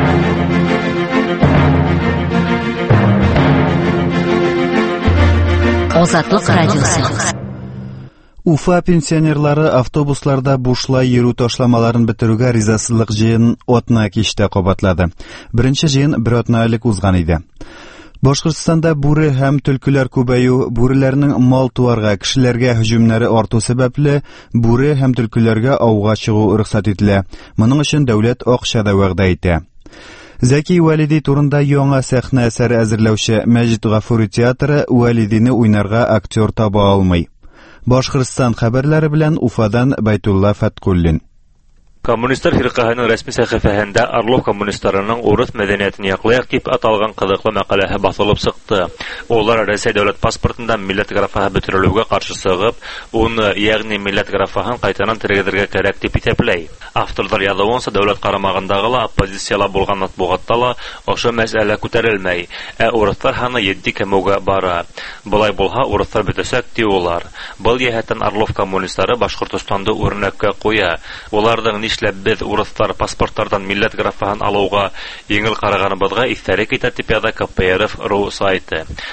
Азатлык радиосы. Уфа пенсионерлары автобусларда бушлай йөрү ташламаларын бетерүгә ризасызлык җыен атна кичтә кабатлады. Беренче җыен бер атна элек узган иде. Башкортстанда бүре һәм төлкеләр күбәю, бүреләрнең мал туарга, кешеләргә һөҗүмнәре арту сәбәпле бүре һәм төлкеләргә ауга чыгу рөхсәт ителә. Моның өчен дәүләт акча да вәгъдә итә. Зәки Валиди турында яңа сәхнә әсәре әзерләүче Мәҗит Гафури театры Валидине уйнарга актер таба алмый. Башкортстан хәбәрләре белән Уфадан Байтулла Фаткуллин. Коммунистлар фиркаһының рәсми сәхифәһендә Орлов коммунистларының урыс мәдәниятен яклыйк дип аталган кызыклы мәкаләһе басылып чыкты. Улар Россия дәүләт паспортында милләт графаһы бетерелүгә каршы сыгып, уны, ягъни милләт графаһын кайтаран тергезергә кирәк дип исәпләй. Авторлар язуынча дәүләт карамагындагы ла оппозициялар булган матбугатта ла ошо мәсьәлә күтәрелмәй, ә урыслар һаны җитди кемүгә бара. Булай булһа, урыслар бетәсәк диюлар. Был яһәттән Орлов коммунистлары Башкортстанда үрнәккә куя. Уларның нишләп без урыслар паспортлардан милләт графаһын алуга еңел караганыбызга истәрик итә дип яза КПРФ ру сайты.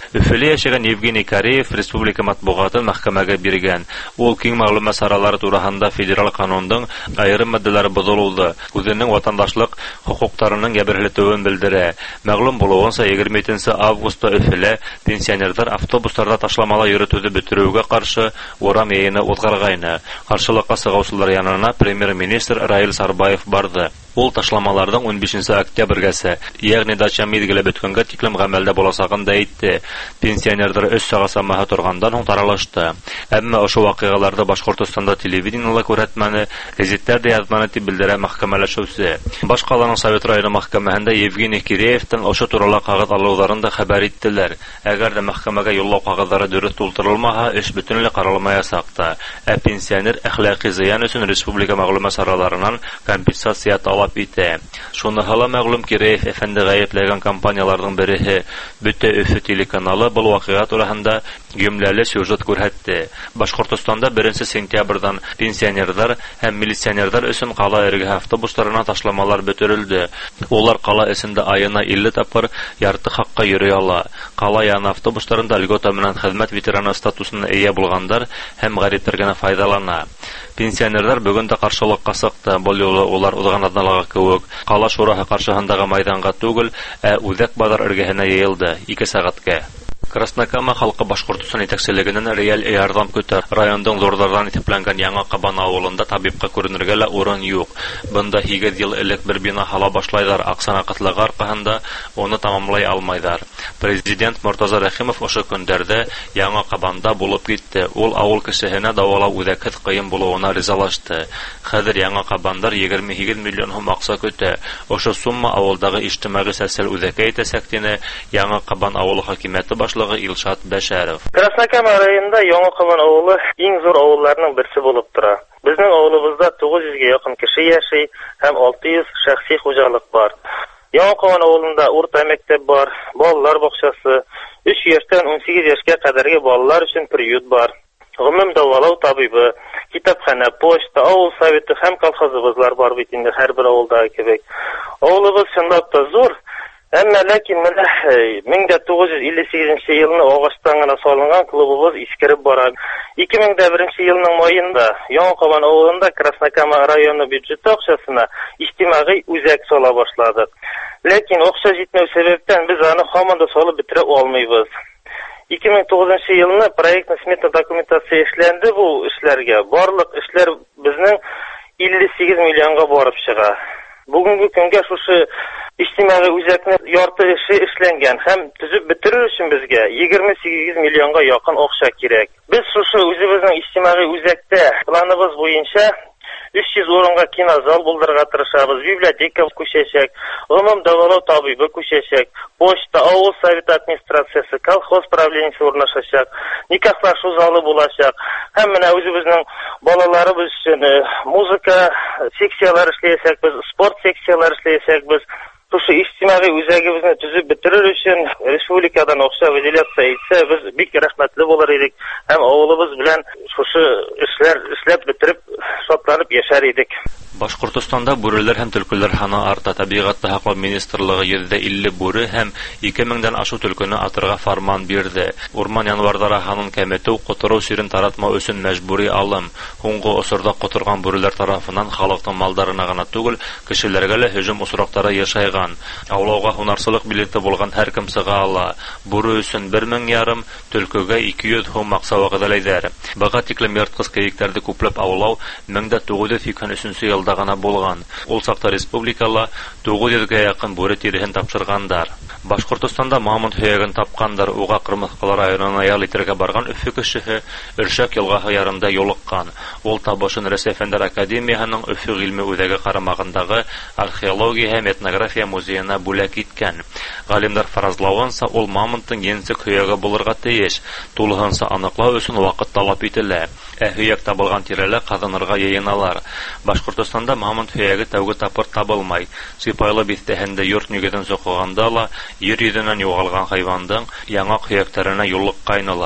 Өфеле яшәгән Евгений Кареев республика матбугатын мәхкәмәгә биргән. Ул киң мәгълүмат саралары турында федераль канунның аерым маддәләре бозылды. Үзенең ватандашлык хукукларының яберлетүен белдерә. Мәгълүм булуынча, егерме икенче августта Өфелә пенсионерлар автобусларда ташламалы йөртүне бетерүгә каршы урам яйыны узгаргайны. Каршылыкка сыгучылар янына премьер-министр Раил Сарбаев барды. Ул ташламаларның унбишенче октябрьгәсе, ягъни дача мизгеле беткәнгә тиклем гамәлдә буласагын да әйтте. Пенсионерлар өч сагать самаһы торгандан һуң таралышты. Әмма ошо вакыйгаларда Башкортстанда телевидениеле күрәтмәне, гәзитләрдә язманы дип белдерә мәхкәмәләшүче. Башкаланың Совет районы мәхкәмәһендә Евгений Киреевтан ошо турыла кагыт алуларын да хәбәр иттеләр. Әгәр дә мәхкәмәгә юллау кагытлары дөрес тултырылмаһа, эш бөтенләй каралмаячак. Ә пенсионер әхлакый зыян өчен республика мәгълүмат сараларынан компенсация талап итә. Шуны һала мәгълүм Киреев әфәнде гаепләгән компанияларның береһе Бөтә Өфе телеканалы был вакыйга турында гөмләле сюжет күрһәтте. Башкортстанда беренче сентябрьдән пенсионерлар һәм милиционерлар өчен кала эрге автобусларына ташламалар бетерелде. Улар кала эчендә аена илле тапкыр ярты хакка йөри ала. Кала яны автобусларында льгота менән хезмәт ветераны статусына ия булгандар һәм гарипләр генә файдалана. Пенсионерлар бүгін дә каршылыкка сыкты. Бу юлы улар узган атналарга кебек кала шураһы каршыһындагы майданга түгел, ә Үзәк базар эргәһенә йыелды ике сәгатькә. Краснокама халкы Башкортстан итәкчелегеннән реаль ярдәм көтә. Районның зурлардан итепләнгән Яңа Кабан авылында табибка күренергә лә урын юк. Бында һигез ел элек бер бина һала башлайлар, аксана кытлыгы аркаһында оны тамамлай алмайдар. Президент Мортаза Рәхимов ошо көндәрдә Яңа Кабанда булып китте. Ул авыл кешеһенә дәвалау үзәкһез кыен булуына ризалашты. Хәзер Яңа Кабандар егерме һигез миллион сум акча көтә. Ошо сумма авылдагы иҗтимагый социаль үзәккә итәсәктене Яңа Кабан авылы хакимияте башлыгы Илшат Бәшәров. Краснокама районында Яңа Кабан авылы иң зур авылларның берсе булып тора. Безнең авылыбызда тугыз йөзгә якын кеше яши һәм алты йөз шәхси хуҗалык бар. Яңа Кабан авылында урта мәктәп бар, балалар бакчасы, өч яшьтән унсигез яшькә кадәрге балалар өчен приют бар. Гомум дәвалау табибы, китапханә, почта, авыл советы һәм колхозыбызлар бар бит инде һәрбер авылдагы кебек. Авылыбыз чынлап та зур. Әмма ләкин менә мең тугыз йөз илле сигезенче елны агачтан гына салынган клубыбыз искереп бара. ике мең беренче елның маенда Яңа Кабан авылында Краснокама районы бюджеты акчасына иҗтимагый үзәк сала башладык. Ләкин акча җитмәү сәбәптән без аны һаман да салып бетерә алмыйбыз. ике мең тугызынчы елны проектны смета документация эшләнде бу эшләргә. Барлык эшләр безнең илле сигез миллионга барып чыга. Бүгенге көнгә шушы иҗтимагый үзәкне ярты эше эшләнгән һәм төзеп бетерү өчен безгә егерме сигез миллионга якын акча кирәк. Без шушы үзебезнең иҗтимагый үзәктә планыбыз буенча өч йөз урынга кинозал булдырырга тырышабыз, библиотека күчәчәк, гомум дәвалау табибы күчәчәк, почта, авыл совет администрациясе, колхоз правлениесе урнашачак, никахлашу залы булачак. Һәм менә үзебезнең балаларыбыз өчен музыка секциялары эшләячәкбез, спорт секциялары эшләячәкбез. Шушы иҗтимагый үзәгебезне төзеп бетерер өчен республикадан акча выделяться итсә, без бик рәхмәтле булыр идек һәм авылыбыз белән шушы эшләр эшләп бетереп, шатланып яшәр идек. Башкортстанда бүреләр һәм төлкеләр саны арта. Табигатьне һаклау министрлыгы йөздә илле бүре һәм ике меңдән ашу төлкене атырга фарман бирде. Урман январьда ханын кәметү, котыру сирен таратмау өчен мәҗбүри алым. Һуңгы осырда котырган бүреләр тарафыннан халыкның малдарына гына түгел, кешеләргә лә һөҗүм усрактары яшайган. Аулауга һунарчылык билеты булган һәркем сыга ала. Бүре өчен бер мең ярым, төлкегә ике йөз сум акча вәгъдәләйдәр. Бага тиклем ерткыз кәйектәрне күпләп аулау мең тугыз йөз сиксән өченче елда гына булган. Ул сакта республикала тугыз йөзгә якын бүре тиреһен тапшыргандар. Башкортстанда мамонт һөяген тапкандар. Уга Кырмыскалы районына ял итәргә барган Өфе кешеһе Өршәк елгаһы ярында юлыккан. Ул табышын Рәсәй Фәннәр академиясының Өфе гыйльме үзәге карамагындагы археология һәм этнография музеена бүләк иткән. Галимнар фаразлавынса, ул мамонтның янсек һөяге булырга тиеш. Тулыгынса аныклау өчен вакыт талап ителә. Ә һөяк табылган тирәләр казынырга яйыналар. Башкортстанда мамонт һөяге тәүге тапкыр табылмай. Сыйпайлы бистәһендә йорт нигезен сокыганда ла ир йөзеннән югалган хайвандың яңак һөяктәренә юлыккайнылар.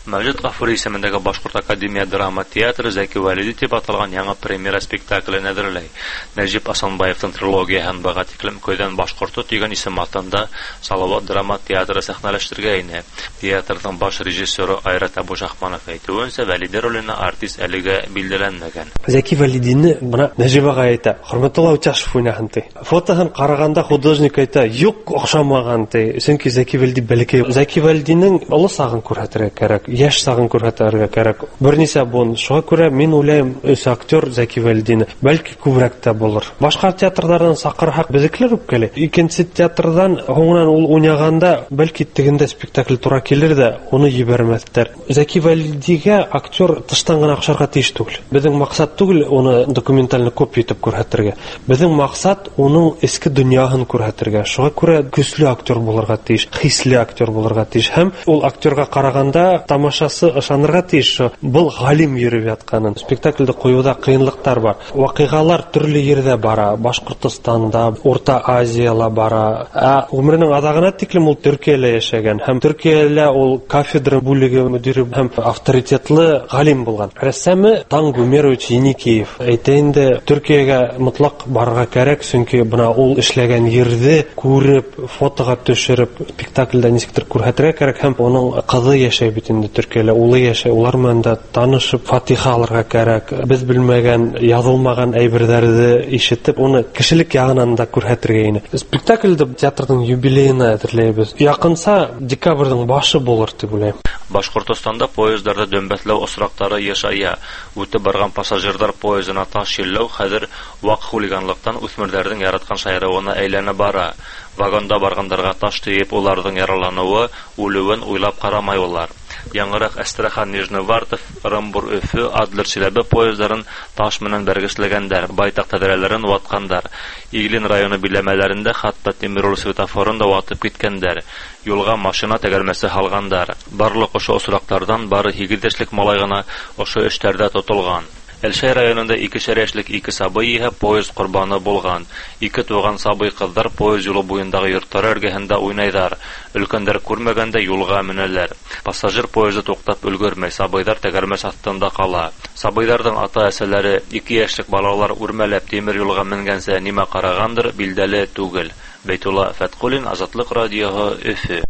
Мәҗит Гафури исемендәге Башкорт академия драма театры Зәки Вәлиди дип аталган яңа премьера спектаклен әзерләй. Нәҗип Асанбаевның трилогияһын бага тиклем көйдән башкорты дигән исем астында Салават драма театры сәхнәләштергән. Театрның баш режиссеры Айрат Абушахманов әйтүенчә, Вәлиди роленә артист әлегә билдәләнмәгән. Зәки Вәлидине бына Нәҗибәгә әйтә, Хөрмәтулла Утяшев уйнаһын ди. Фотоһын караганда художник әйтә, юк, охшамаган ди. Чөнки Зәки Вәлиди бәлки Зәки Вәлидинең олы сагын күрһәтергә кирәк, яшь сагын күрһәтергә кирәк. Бернисә бун, шуңа күрә мин уйлыйм, өч актер Зәки Вәлидине бәлки күбрәк тә булыр. Башка театрлардан сакырхак безекләр үпкәле. Икенче театрдан һуңнан ул уйнаганда бәлки тегендә спектакль туры килер дә, уны җибәрмәсләр. Зәки Вәлидигә актер тыштан гына акчарга тиеш түгел. Безнең максат түгел уны документаль коп итеп күрһәтергә. Безнең максат уның эске дөньяһын күрһәтергә. Шуңа күрә көчле актер булырга тиеш, хисле актер булырга тиеш. Һәм ул актерга караганда тамашасы ышанырга тиеш. Бул галим йөреп ятканын. Спектакльдә куюда кыенлыктар бар. Вакыйгалар төрле җирдә бара. Башкортстанда, Орта Азияла бара. Ә гомеренең адагына тиклем ул Төркиядә яшәгән. Һәм Төркиядә ул кафедра бүлеге мөдире һәм авторитетлы галим булган. Рәссамы Тангу Мерович Еникеев. Әйтә инде, Төркиягә мотлак барырга кирәк, чөнки бына ул эшләгән йөрде күреп, фотога төшереп, спектакльдә ничектер күрһәтергә кирәк. Һәм уның кызы яшәй бит инде Төркиядә, улы яшәй. Улар менән дә танышып, фатиха алырга кирәк. Без белмәгән, язылмаган әйберләрне ишетеп, уны кешелек ягынан да күрһәтергә ине. Спектакльдә театрның юбилеена әзерләйбез. Якынса декабрьнең башы булыр дип уйлыйм. Башкортстанда поездларда дөмбәтләү осраклары яшая. Үтеп барган пассажирлар поездына таш йөрләү хәзер вак хулиганлыктан үсмерләрнең яраткан шайравына әйләнә бара. Вагонда баргандарга таш тиеп, уларның яралануы, үлүен уйлап карамай улар. Яңгырак Әстрахан, Нижневартов, Рамбур, Өфе, Адлер, Чиләбе поездларын таш менән бәргешләгәннәр, байтак тәдрәләрен ваткандар. Иглин районы биләмәләрендә хатта тимер светофорын да ватып киткәннәр. Юлга машина тәгәрмәсе һалгандар. Барлык ошо осраклардан бары егерме яшьлек малай гына ошо эштәрдә тотылган. Әлшәй районында ике яшьлек ике сабый иһә поезд корбаны булган. Ике туган сабый кызлар поезд юлы буендагы йортлар эргәһендә уйнайдар. Өлкәннәр күрмәгәндә юлга менәләр. Пассажир поезды туктап өлгермәй, сабыйлар тәгәрмәс астында кала. Сабыйларның ата-әсәләре ике яшьлек балалар үрмәләп тимер юлга менгәнсә нимә карагандыр, билдәле түгел. Бәйтулла Фәткулин, Азатлык радиоһы, Өфе.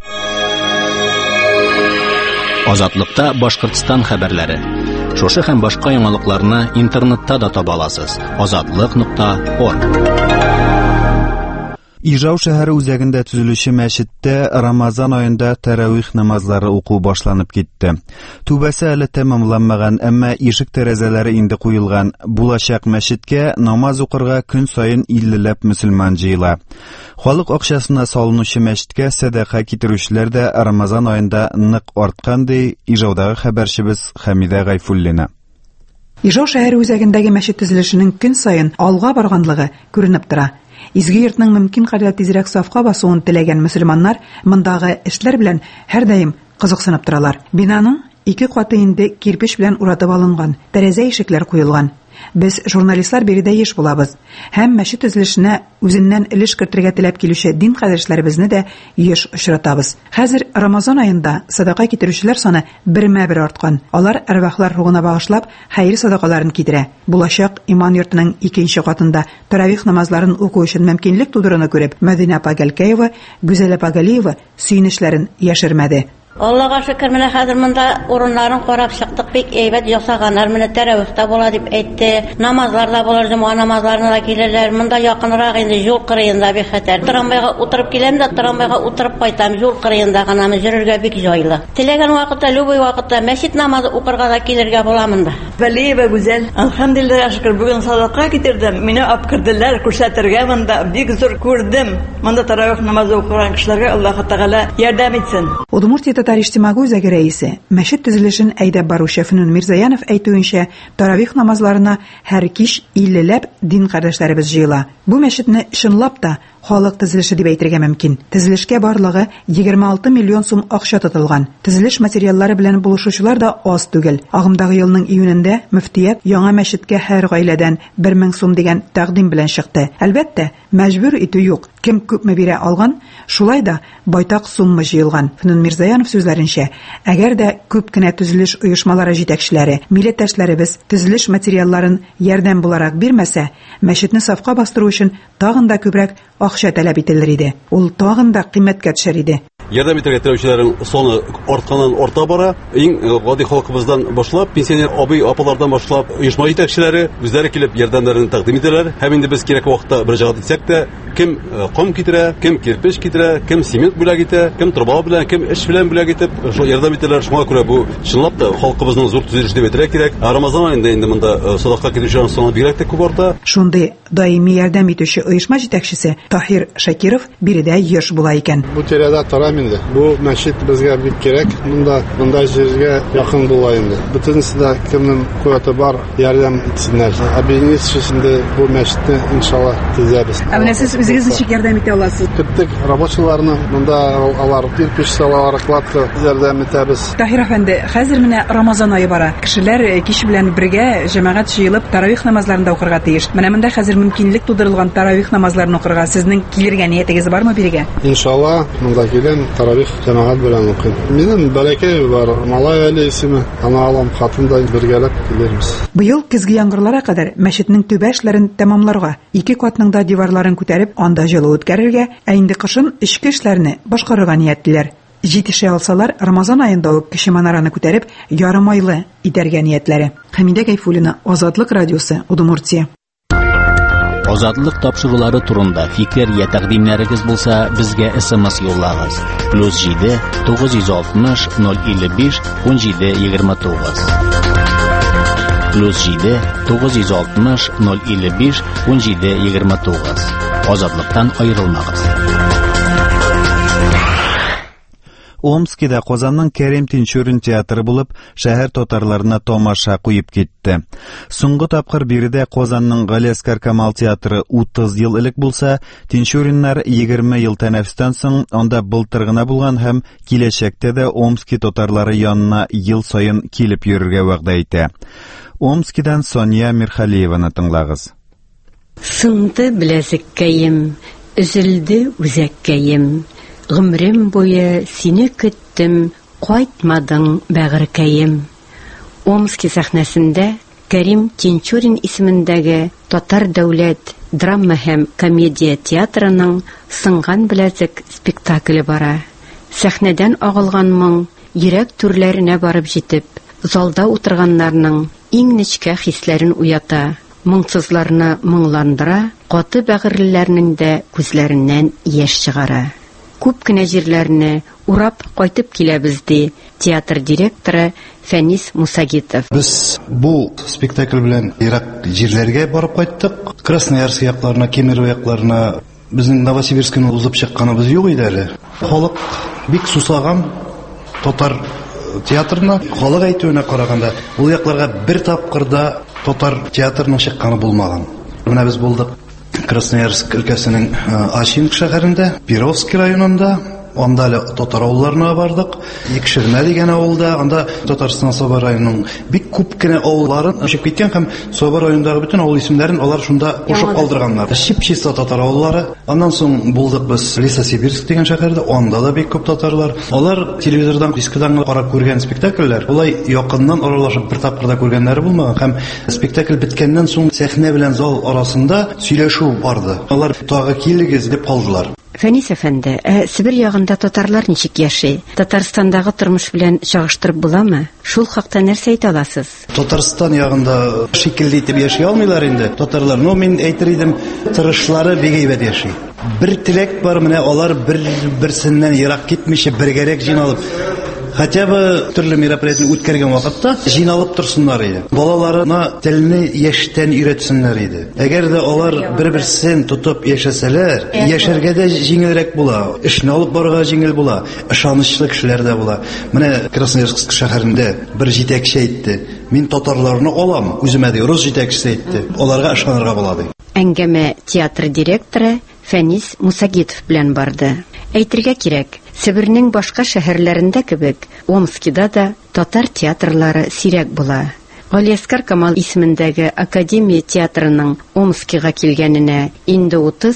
Азатлыкта Башкортстан хәбәрләре. Шушы һәм башка яңалыкларны интернетта да таба аласыз. азатлык нокта орг. Ижау шәһәре үзәгендә төзелүче мәчеттә Рамазан аенда тәравих намазлары уку башланып китте. Түбәсе әле тәмамланмаган, әмма ишек тәрәзәләре инде куелган. Булачак мәчеткә намаз укырга көн сайын иллеләп мөселман җыела. Халык акчасына салынучы мәчеткә садака китерүчеләр дә Рамазан аенда нык арткан ди Ижаудагы хәбәрчебез Хәмидә Гайфуллина. Ижау шәһәре үзәгендәге мәчет төзелешенең көн сайын алга барганлыгы күренеп тора. Изге йортның мөмкин кадәр тизрәк сафка басуын теләгән мөселманнар мондагы эшләр белән һәрдаим кызыксынып торалар. Бинаның ике каты инде кирпеч белән уратып алынган, тәрәзә ишекләр куелган. Без журналистлар биредә еш булабыз. Һәм мәчет төзелешенә үзеннән өлеш кертергә теләп килүче дин кадәшләребезне дә еш очратабыз. Хәзер Рамазан аенда садака китерүчеләр саны бермә-бер арткан. Алар әрвахлар ругына багышлап хәйр садакаларын китерә. Булачак иман йортының икенче катында таравих намазларын уку өчен мөмкинлек тудыруны күреп, Мәдинә Пагалкаева, Гүзәл Пагалиева сөенечләрен яшермәде. Аллага шөкер, менә хәзер монда урыннарын карап чыктык, бик әйбәт ясаганнар. Менә тәравихта була дип әйтте. Намазларда булыр, җомга намазларына да киләләр. Монда якынрак инде юл кырыенда бик хәтәр. Трамвайга утырып киләм дә, трамвайга утырып кайтам. Юл кырыенда гына йөрергә бик җайлы. Теләгән вакытта, любой вакытта мәчет намазы укырга да килергә була монда. Вәлиева Гүзәл, алхамдулилlah шөкер, бүген садака китердем. Мине апкырдылар күрсәтергә монда. Бик зур күрдем. Монда таравих намазы укыган кешеләргә Аллаһ Тәгалә ярдәм итсен. Удмуртия Татар иҗтимагый үзәге рәисе, мәчет төзелешен әйдәп баручы Фәнүн Мирзаянов әйтүенчә, таравих намазларына һәр кич иллеләп дин кардәшләребез җыела. Бу мәчетне чынлап та халык төзелеше дип әйтергә мөмкин. Төзелешкә барлыгы егерме алты миллион сум акча тотылган. Төзелеш материаллары белән булышучылар да аз түгел. Агымдагы елның июнендә мөфтият яңа мәчеткә һәр гаиләдән бер мең сум дигән тәкъдим белән чыкты. Әлбәттә, мәҗбүр итү юк. Кем күпме бирә алган, шулай да байтак сумма җыелган. Фнун Мирзаянов сүзләренчә, әгәр дә күп кенә төзелеш оешмалары җитәкчеләре, милләттәшләребез төзелеш материалларын ярдәм буларак бирмәсә, мәчетне сафка бастыру өчен тагын да күбрәк акча таләп ителер иде. Ул тагын да кыйммәткә төшәр иде. Ярдәм итәргә теләүчеләрнең саны артканнан арта бара. Иң гади халкыбыздан башлап, пенсионер абый, апалардан башлап, оешма җитәкчеләре үзләре килеп ярдәмнәрен тәкъдим итәләр. Һәм инде без кирәк вакытта мөрәҗәгать итсәк тә, кем ком китерә, кем кирпеч китерә, кем цемент бүләк итә, кем труба белән, кем эш белән бүләк итеп, шул ярдәм итәләр. Шуңа күрә бу чынлап та халкыбызның зур төзелеш дип әйтергә кирәк. Рамазан аенда инде монда садакка китүчеләр саны бигрәк тә күп арта. Шундый даими ярдәм итүче оешма җитәкчесе Таһир Шакиров биредә еш була икән. Бу тирәдә тарам инде. Бу мәчет безгә бик кирәк. Монда мондай җиргә якын була инде. Бөтенсендә кемнең куәте бар, ярдәм итсеннәр. Абинис шишендә бу мәчетне иншалла төзәбез. Ә менә сез үзегез ничек ярдәм итә аласыз? Көттек рабочыларны монда алар кирпеч салалар, кладка ярдәм итәбез. Таһир әфәнде, хәзер менә Рамазан ае бара. Кешеләр кич белән бергә җәмәгать җыелып таравих намазларын да укырга тиеш. Менә монда хәзер мөмкинлек тудырылган таравих намазларын укырга сезнең килергә ниятегез бармы бирегә? Иншалла, монда килен таравих җәмәгать белән укыйм. Минем бәләкәй бар, Малай Али исеме, ана алам хатында бергәләп килербез. Быел көзге яңгырларга кадәр мәчетнең түбә эшләрен тәмамларга, ике катның да диварларын күтәреп, анда җылы үткәрергә, ә инде кышын эчке эшләрне башкарырга ниятлиләр. Җитешә алсалар, Рамазан аенда ук кече манараны күтәреп, ярым айлы итәргә ниятләре. Хәмидә Гайфуллина, Азатлык радиосы, Удмуртия. Азатлык тапшырулары турында фикер я тәкъдимнәрегез булса, безгә эс-эм-эс юллагыз. плюс җиде тугыз йөз алтмыш ноль илле биш ун җиде егерме тугыз. плюс җиде тугыз йөз алтмыш ноль илле биш ун җиде егерме тугыз. Азатлыктан аерылмагыз. Омскида Казанның Кәрим Тинчурин театры булып, шәһәр татарларына тамаша куеп китте. Соңгы тапкыр биредә Казанның Галиәскәр Камал театры утыз ел элек булса, Тинчуриннар егерме ел тәнәфестән соң анда былтыр гына булган һәм киләчәктә дә Омски татарлары янына ел саен килеп йөрергә вәгъдә итә. Омскидан Соня Мирхалиеваны тыңлагыз. Сыңды беләзеккәем, üzülде үзәккәем. Гомрем буе сине көттем, кайтмадың бәгыркәем. Омски сәхнәсендә Кәрим Тинчурин исемендәге Татар дәүләт драма һәм комедия театрының Сыңган беләзек спектакле бара. Сәхнәдән агылган моң йөрәк түрләренә барып җитеп, залда утырганнарның иң нечкә хисләрен уята, моңсызларны моңландыра, каты бәгырьләрнең дә күзләреннән яшь чыгара. Күп кенә җирләрне урап кайтып киләбез ди театр директоры Фәнис Мусагитов. Без бу спектакль белән ерак җирләргә барып кайттык. Красноярск якларына, Кемерово якларына, безнең Новосибирскны узып чыкканыбыз юк иде әле. Халык бик сусаган татар театрына, халык әйтүенә караганда, ул якларга бер тапкырда татар театрының чыкканы булмаган. Менә без булдык Красноярск өлкәсенең Ачинск шәһәрендә, Перовский районында, анда әле татар авылларына бардык. Екшермә дигән авылда, анда Татарстан Соба районының бик күп кенә авылларын ачып киткән һәм Соба районындагы бөтен авыл исемнәрен алар шунда кушып калдырганнар. Чип-чиста татар авыллары. Аннан соң булдык без Лесосибирск дигән шәһәрдә, анда да бик күп татарлар. Алар телевизордан, дискадан карап күргән спектакльләр, улай якыннан аралашып бер тапкырда күргәннәре булмаган һәм спектакль биткәннән соң сәхнә белән зал арасында сөйләшү барды. Алар тагы килегез дип калдылар. Фәнис әфәнде, ә Сибир ягында татарлар ничек яши? Татарстандагы тормыш белән чагыштырып буламы? Шул хакта нәрсә әйтә аласыз? Татарстан ягында шикелле итеп яши алмыйлар инде. Татарлар, ну мин әйтер идем, тырышлары бик әйбәт яши. Бер теләк бар, менә алар бер-берсеннән ерак китмичә бергәрәк җыйналып, хотя бы төрле мероприятие үткәргән вакытта җыйналып торсыннар иде. Балаларына телне яшьтән өйрәтсеннәр иде. Әгәр дә алар бер-берсен тотып яшәсәләр, яшәргә дә җиңелрәк була, эшне алып барырга җиңел була, ышанычлы кешеләр дә була. Менә Красноярск шәһәрендә бер җитәкче әйтте: "Мин татарларны алам, үземә дә рус җитәкчесе әйтте. Аларга ышанырга була" ди. Әңгәмә театр директоры Фәнис Мусагитов белән барды. Әйтергә кирәк, Себернең башка шәһәрләрендә кебек, Омскида да татар театрлары сирәк була. Галиәскәр Камал исемендәге Академия театрының Омскига килгәненә инде утыз,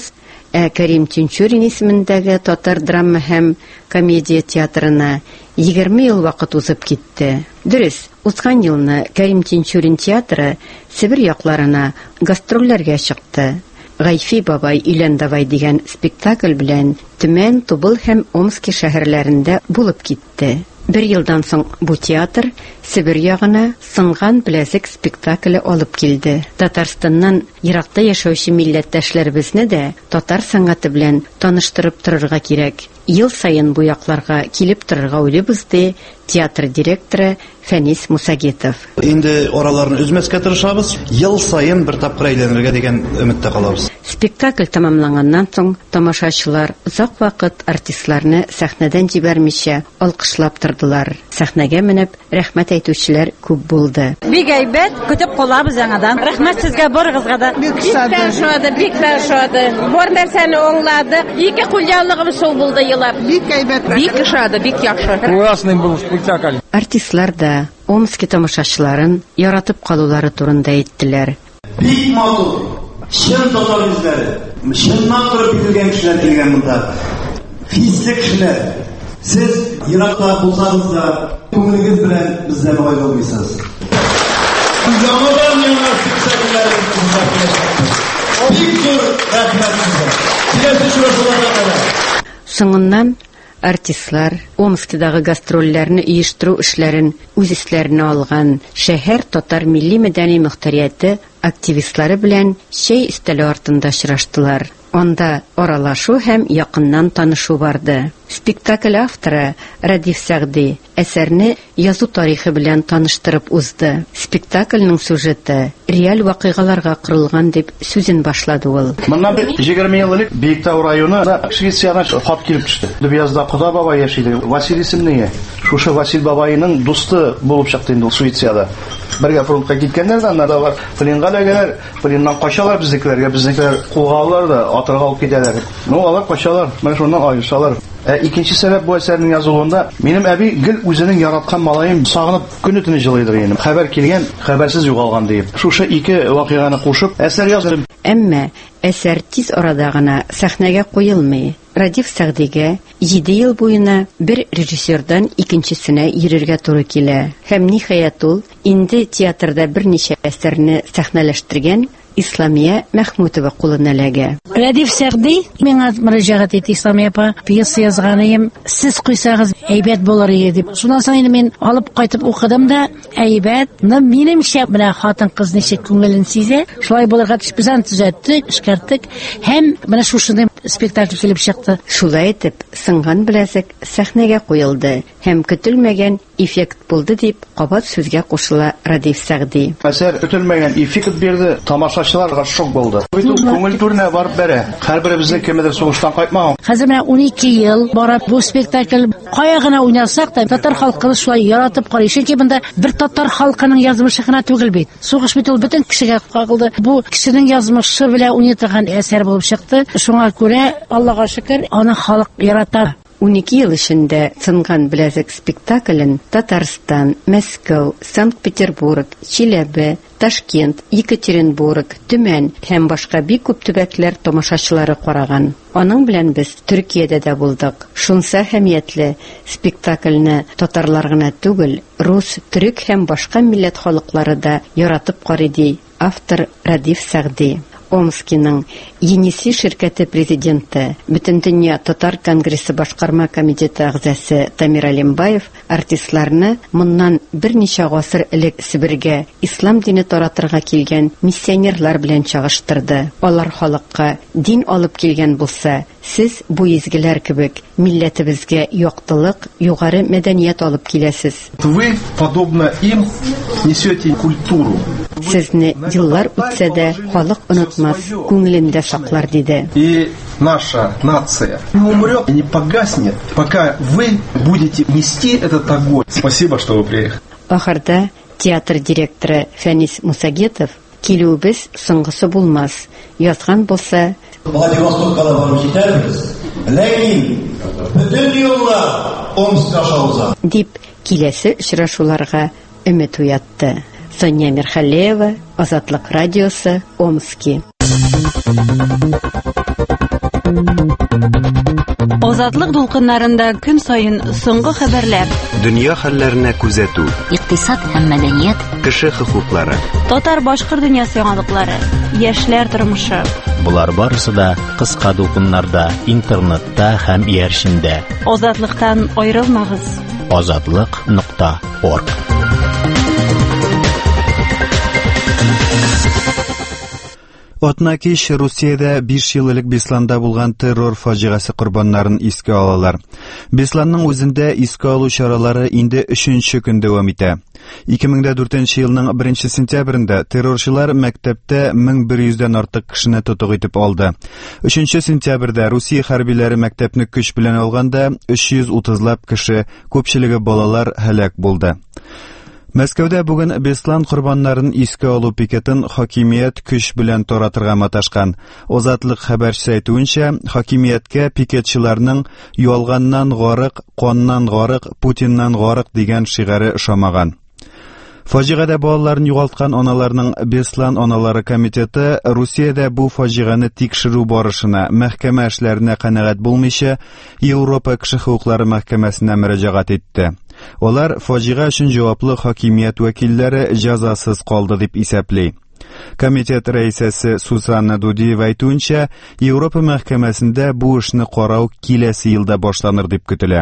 Ә Кәрим Тинчурин исемендәге татар драма һәм комедия театрына егерме ел вакыт узып китте. Дөрес, узган елны Кәрим Тинчурин театры Себер якларына гастрольләргә чыкты. Гайфи бабай Илән давай дигән спектакль белән Төмән, Тубыл һәм Омск шәһәрләрендә булып китте. Бер елдан соң бу театр Себер ягына Сынган беләзек спектакле алып килде. Татарстаннан еракта яшәүче милләттәшләребезне дә татар сәнгате белән таныштырып торырга кирәк. Ел сайын бу якларга килеп торырга уйлыйбыз ди театр директоры Фәнис Мусагитов. Инде ораларны үзмәскә тырышабыз. Ел сайын бер тапкыр әйләнергә дигән өметтә калабыз. Спектакль тамамланганнан соң тамашачылар озак вакыт артистларны сәхнәдән җибәрмичә алкышлап тордылар. Сәхнәгә менеп рәхмәт әйтүчеләр күп булды. Бик әйбәт, көтеп калабыз яңадан. Рәхмәт сезгә барыгызга да. Бик шады, бик шады. Бар нәрсәне аңладык. Ике кулъялыгыбыз шул булды елап. Бик әйбәт. Бик шады, бик яхшы. Классный был спектакль. Артистлар да Омск тамашачыларын яратып калулары турында әйттеләр. Бик матур, чын татар үзләре, чыннан турып бирелгән кешеләр килгән монда. Хисле кешеләр. Сез еракта булсагыз да, күңелегез белән бездә бай булмыйсыз. Яңадан яңа спектакльләрне бик зур рәхмәт сезгә. Киләсе очрашуларга кадәр. Соңыннан артистлар Омскдагы гастрольләрне оештыру эшләрен үз исләренә алган шәһәр татар милли мәдәни мөхтәрияте активистлары белән чәй өстәле артында очраштылар. Анда аралашу һәм якыннан танышу барды. Спектакль авторы Радиф Сәгъди әсәрне язу тарихы белән таныштырып узды. Спектакльнең сюжеты реаль вакыйгаларга корылган дип сүзен башлады ул. Моннан егерме ел элек Биектау районы Швециядән хат килеп төште. Дубязда Кода бабай яшиде. Василий исемле. Шушы Василь бабайның дусты булып чыкты инде Швецияда. Бергә фронтка киткәннәр дә анда бар. Пленга ләгәләр, пленнан качалар безнекеләргә, безнекеләр кулга алалар да атырга алып китәләр. Ну, алар качалар. Менә шуннан аерышалар. Ә икенче сәбәп бу әсәрнең язылуында минем әби гел үзенең яраткан малаем сагынып көне-төне җылыйдыр инде. Хәбәр килгән, хәбәрсез югалган дип. Шушы ике вакыйганы кушып әсәр яздым. Әмма әсәр тиз арада гына сәхнәгә куелмый. Радиф Сәгъдигә җиде ел буена бер режиссердан икенчесенә йөрергә туры килә. Һәм ниһаять ул инде театрда берничә әсәрне сәхнәләштергән Исламия Мәхмүтова кулына эләгә. Радиф Сәгъди миңа мөрәҗәгать итте. Исламия апа, пьеса язганым, сез куйсагыз әйбәт булыр иде дип. Шуннан соң инде мин алып кайтып укыдым да, әйбәт. Минемчә менә хатын-кыз ничек күңелен сизә, шулай булырга тизен төзәттек, эшкәрттек һәм менә шушындай спектакль килеп чыкты. Шулай итеп, Сынган беләзек сәхнәгә куелды һәм көтелмәгән эффект булды дип кабат сүзгә кушыла Радиф Сәгъди. Әсәр көтелмәгән эффект бирде, тамашачыларга шок булды. Бит ул күңел түренә барып бәрә. Һәрберебезне кемдер сугыштан кайтмаган. Хәзер менә унике ел барып бу спектакль кая гына уйнасак та татар халкы шулай яратып карый. Чөнки монда бер татар халкының язмышы гына түгел бит. Сугыш бит ул бөтен кешегә кагылды. Бу кешенең язмышы белән уйнатылган әсәр булып чыкты. Шуңа күрә Аллага шөкер, аны халык ярата. унике ел эчендә Сынган беләзек спектаклен Татарстан, Мәскәү, Санкт-Петербург, Чиләбе, Ташкент, Екатеринбург, Төмән һәм башка бик күп төбәкләр тамашачылары караган. Аның белән без Төркиядә дә булдык. Шунса әһәмиятле спектакльне татарлар гына түгел, рус, төрек һәм башка милләт халыклары да яратып карый ди автор Радиф Сәгъди. Омскиның Енисей ширкәте президенты, Бөтендөнья татар конгрессы башкарма комитеты әгъзасы Тамир Алимбаев артистларны моннан берничә гасыр элек Себергә ислам дине таратырга килгән миссионерлар белән чагыштырды. Алар халыкка дин алып килгән булса, сез бу изгеләр кебек милләтебезгә яктылык, югары мәдәният алып киләсез. Вы, подобно им, несете культуру. Сезне еллар үтсә дә халык онытмас, күңелендә саклар диде. И наша нация не умрет и не погаснет, пока вы будете нести этот огонь. Спасибо, что вы приехали. Ахырда театр директоры Фәнис Мусагитов килүбез соңгысы булмас. Язган булса, Владивостокка да барып җитәрбез. Ләкин бөтен юллар Омскка шауза. Дип киләсе очрашуларга өмет уятты. Соня Мирхалеева, Азатлык радиосы, Омски. Азатлык дулкыннарында көн саен соңгы хәбәрләр. Дөнья хәлләренә күзәтү. Икътисад һәм мәдәният. Кеше хокуклары. Татар-башкорт дөньясы яңалыклары. Яшьләр тормышы. Булар барысы да кыска дулкыннарда, интернетта һәм иярчендә. Азатлыктан аерылмагыз. азатлык нокта орг. Отнакиш Русиядә биш ел элек Бесланда булган террор фаҗигасы курбаннарын искә алалар. Бесланның үзендә искә алу чаралары инде өченче көн дәвам итә. ике мең дүртенче елның беренче сентябрендә террорчылар мәктәптә мең бер йөздән артык кешене тотык итеп алды. өченче сентябрьдә Русия хәрбиләре мәктәпне көч белән алганда өч йөз утызлап кеше, күпчелеге балалар һәлак булды. Мәскәүдә бүген Беслан курбаннарын искә алу пикетын хакимият көч белән таратырга маташкан. Азатлык хәбәрчесе әйтүенчә, хакимияткә пикетчыларның ялганнан гарык, каннан гарык, Путиннан гарык дигән шигары ошамаган. Фаҗигадә балаларын югалткан аналарның Беслан аналары комитеты Русиядә бу фаҗиганы тикшерү барышына, мәхкәмә эшләренә канәгать булмыйча, Европа кеше хукуклары мәхкәмәсенә мөрәҗәгать итте. Олар фаҗига өчен җаваплы хакимият вәкилләре җәзасыз калды дип исәпли. Комитет рәисәсе Сусанна Дудиева әйтүенчә, Европа мәхкәмәсендә бу эшне карау киләсе елда башланыр дип көтелә.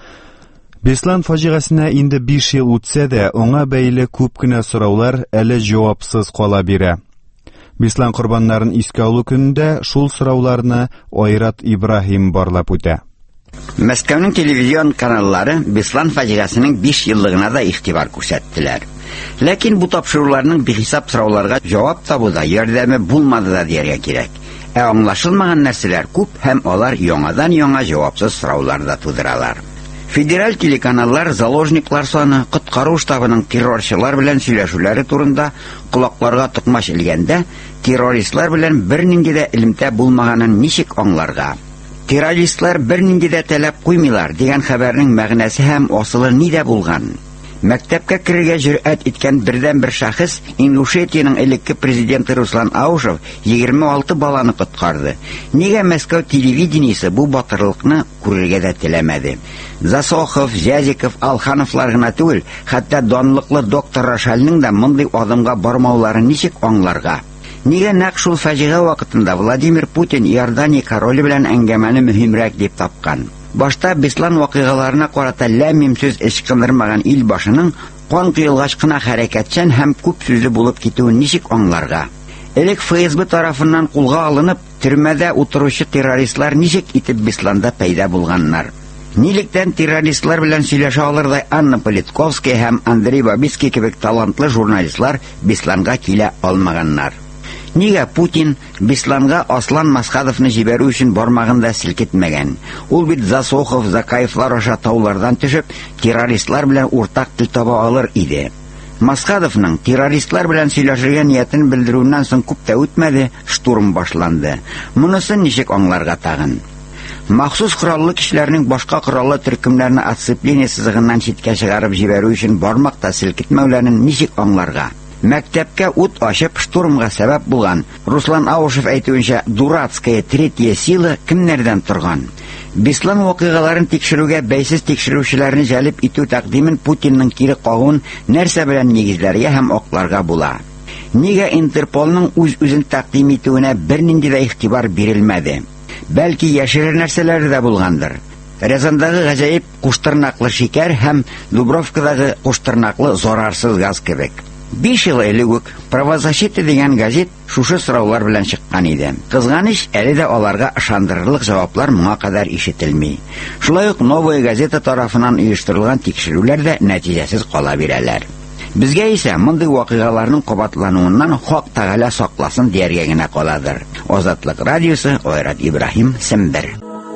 Беслан фаҗигасына инде биш ел үтсә дә, аңа бәйле күп кенә сораулар әле җавапсыз кала бирә. Беслан курбаннарын искә алу көнендә шул сорауларны Айрат Ибраһим барлап үтә. Мәскәүнең телевизион каналлары Беслан фаҗигасының биш еллыгына да игътибар күрсәттеләр. Ләкин бу тапшыруларның бихисап сорауларга җавап табуда ярдәме булмады да дияргә кирәк. Ә аңлашылмаган нәрсәләр күп һәм алар яңадан-яңа җавапсыз сораулар да тудыралар. Федераль телеканаллар заложниклар саны, коткару штабының террорчылар белән сөйләшүләре турында колакларга токмаш илгәндә, террористлар белән бернинди дә элемтә булмаганын ничек аңларга? Террористлар бернинди дә таләп куймыйлар дигән хәбәрнең мәгънәсе һәм асылы нидә булган? Мәктәпкә керергә җөрьәт иткән бердән-бер шәхес Ингушетиянең элекке президенты Руслан Аушев егерме алты баланы коткарды. Нигә Мәскәү телевидениесе бу батырлыкны күрергә дә теләмәде? Засохов, Зязиков, Алхановлар гына түгел, хәтта данлыклы доктор Рашальның да мондый адымга бармауларын ничек аңларга? Нигә нәкъ шул фаҗига вакытында Владимир Путин Иордания короле белән әңгәмәне мөһимрәк дип тапкан? Башта Беслан вакыйгаларына карата ләм-мим сүз ычкындырмаган ил башының кан кыйлгач кына хәрәкәтчән һәм күп сүзле булып китүен ничек аңларга? Элек ФСБ тарафыннан кулга алынып, төрмәдә утыручы террористлар ничек итеп Бесланда пәйда булганнар? Нилектән террористлар белән сөйләшә алырдай Анна Политковская һәм Андрей Бабицкий кебек талантлы журналистлар Бесланга килә алмаганнар? Нигә Путин Бесланга Аслан Масхадовны җибәрү өчен бармагында селкетмәгән? Ул бит Засохов, Закаевлар аша таулардан төшеп, террористлар белән уртак тел таба алыр иде. Масхадовның террористлар белән сөйләшергә ниятен белдерүеннән соң күп тә үтмәде, штурм башланды. Монысын ничек аңларга тагын? Махсус кораллы кешеләрнең башка кораллы төркемнәрне отцепление сызыгыннан читкә чыгарып җибәрү өчен бармакта селкетмәүләрен ничек аңларга? Мәктәпкә ут ачып штурмга сәбәп булган Руслан Аушев әйтүенчә, дурацкая третья сила кемнәрдән торган? Беслан вакыйгаларын тикшерүгә бәйсез тикшерүчеләрне җәлеп итү тәкъдимен Путинның кире кагуын нәрсә белән нигезләргә һәм акларга була? Нигә Интерполның үз-үзен тәкъдим итүенә бернинди дә игътибар бирелмәде? Бәлки яшерер нәрсәләр дә булгандыр. Рязандагы гаҗәеп куштырнаклы шикәр һәм Дубровкадагы куштырнаклы зарарсыз газ кебек. Биш ел элек үк «Правозащита» дигән газет шушы сораулар белән чыккан иде. Кызганыч, әле дә аларга ышандырырлык җаваплар моңа кадәр ишетелми. Шулай ук «Новая газета» тарафыннан оештырылган тикшерүләр дә нәтиҗәсез кала бирәләр. Безгә исә мондый вакыйгаларның кабатлануыннан Хак Тәгалә сакласын дияргә генә каладыр. Азатлык радиосы, Айрат Ибраһим, Сембер.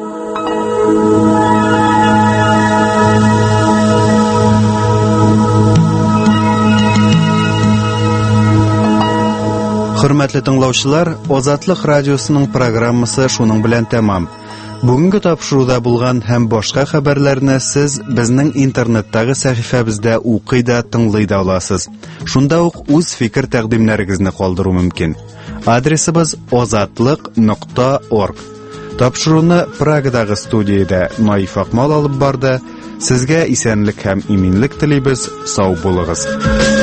Хөрмәтле тыңлаучылар, Азатлык радиосының программасы шуның белән тәмам. Бүгенге тапшыруда булган һәм башка хәбәрләрне сез безнең интернеттагы сәхифәбездә укый да, тыңлый да аласыз. Шунда ук үз фикер тәкъдимнәрегезне калдыру мөмкин. Адресыбыз азатлык нокта орг. Тапшыруны Прагадагы студияда Наиф Акмал алып барды. Сезгә исәнлек һәм иминлек телибез. Сау булыгыз.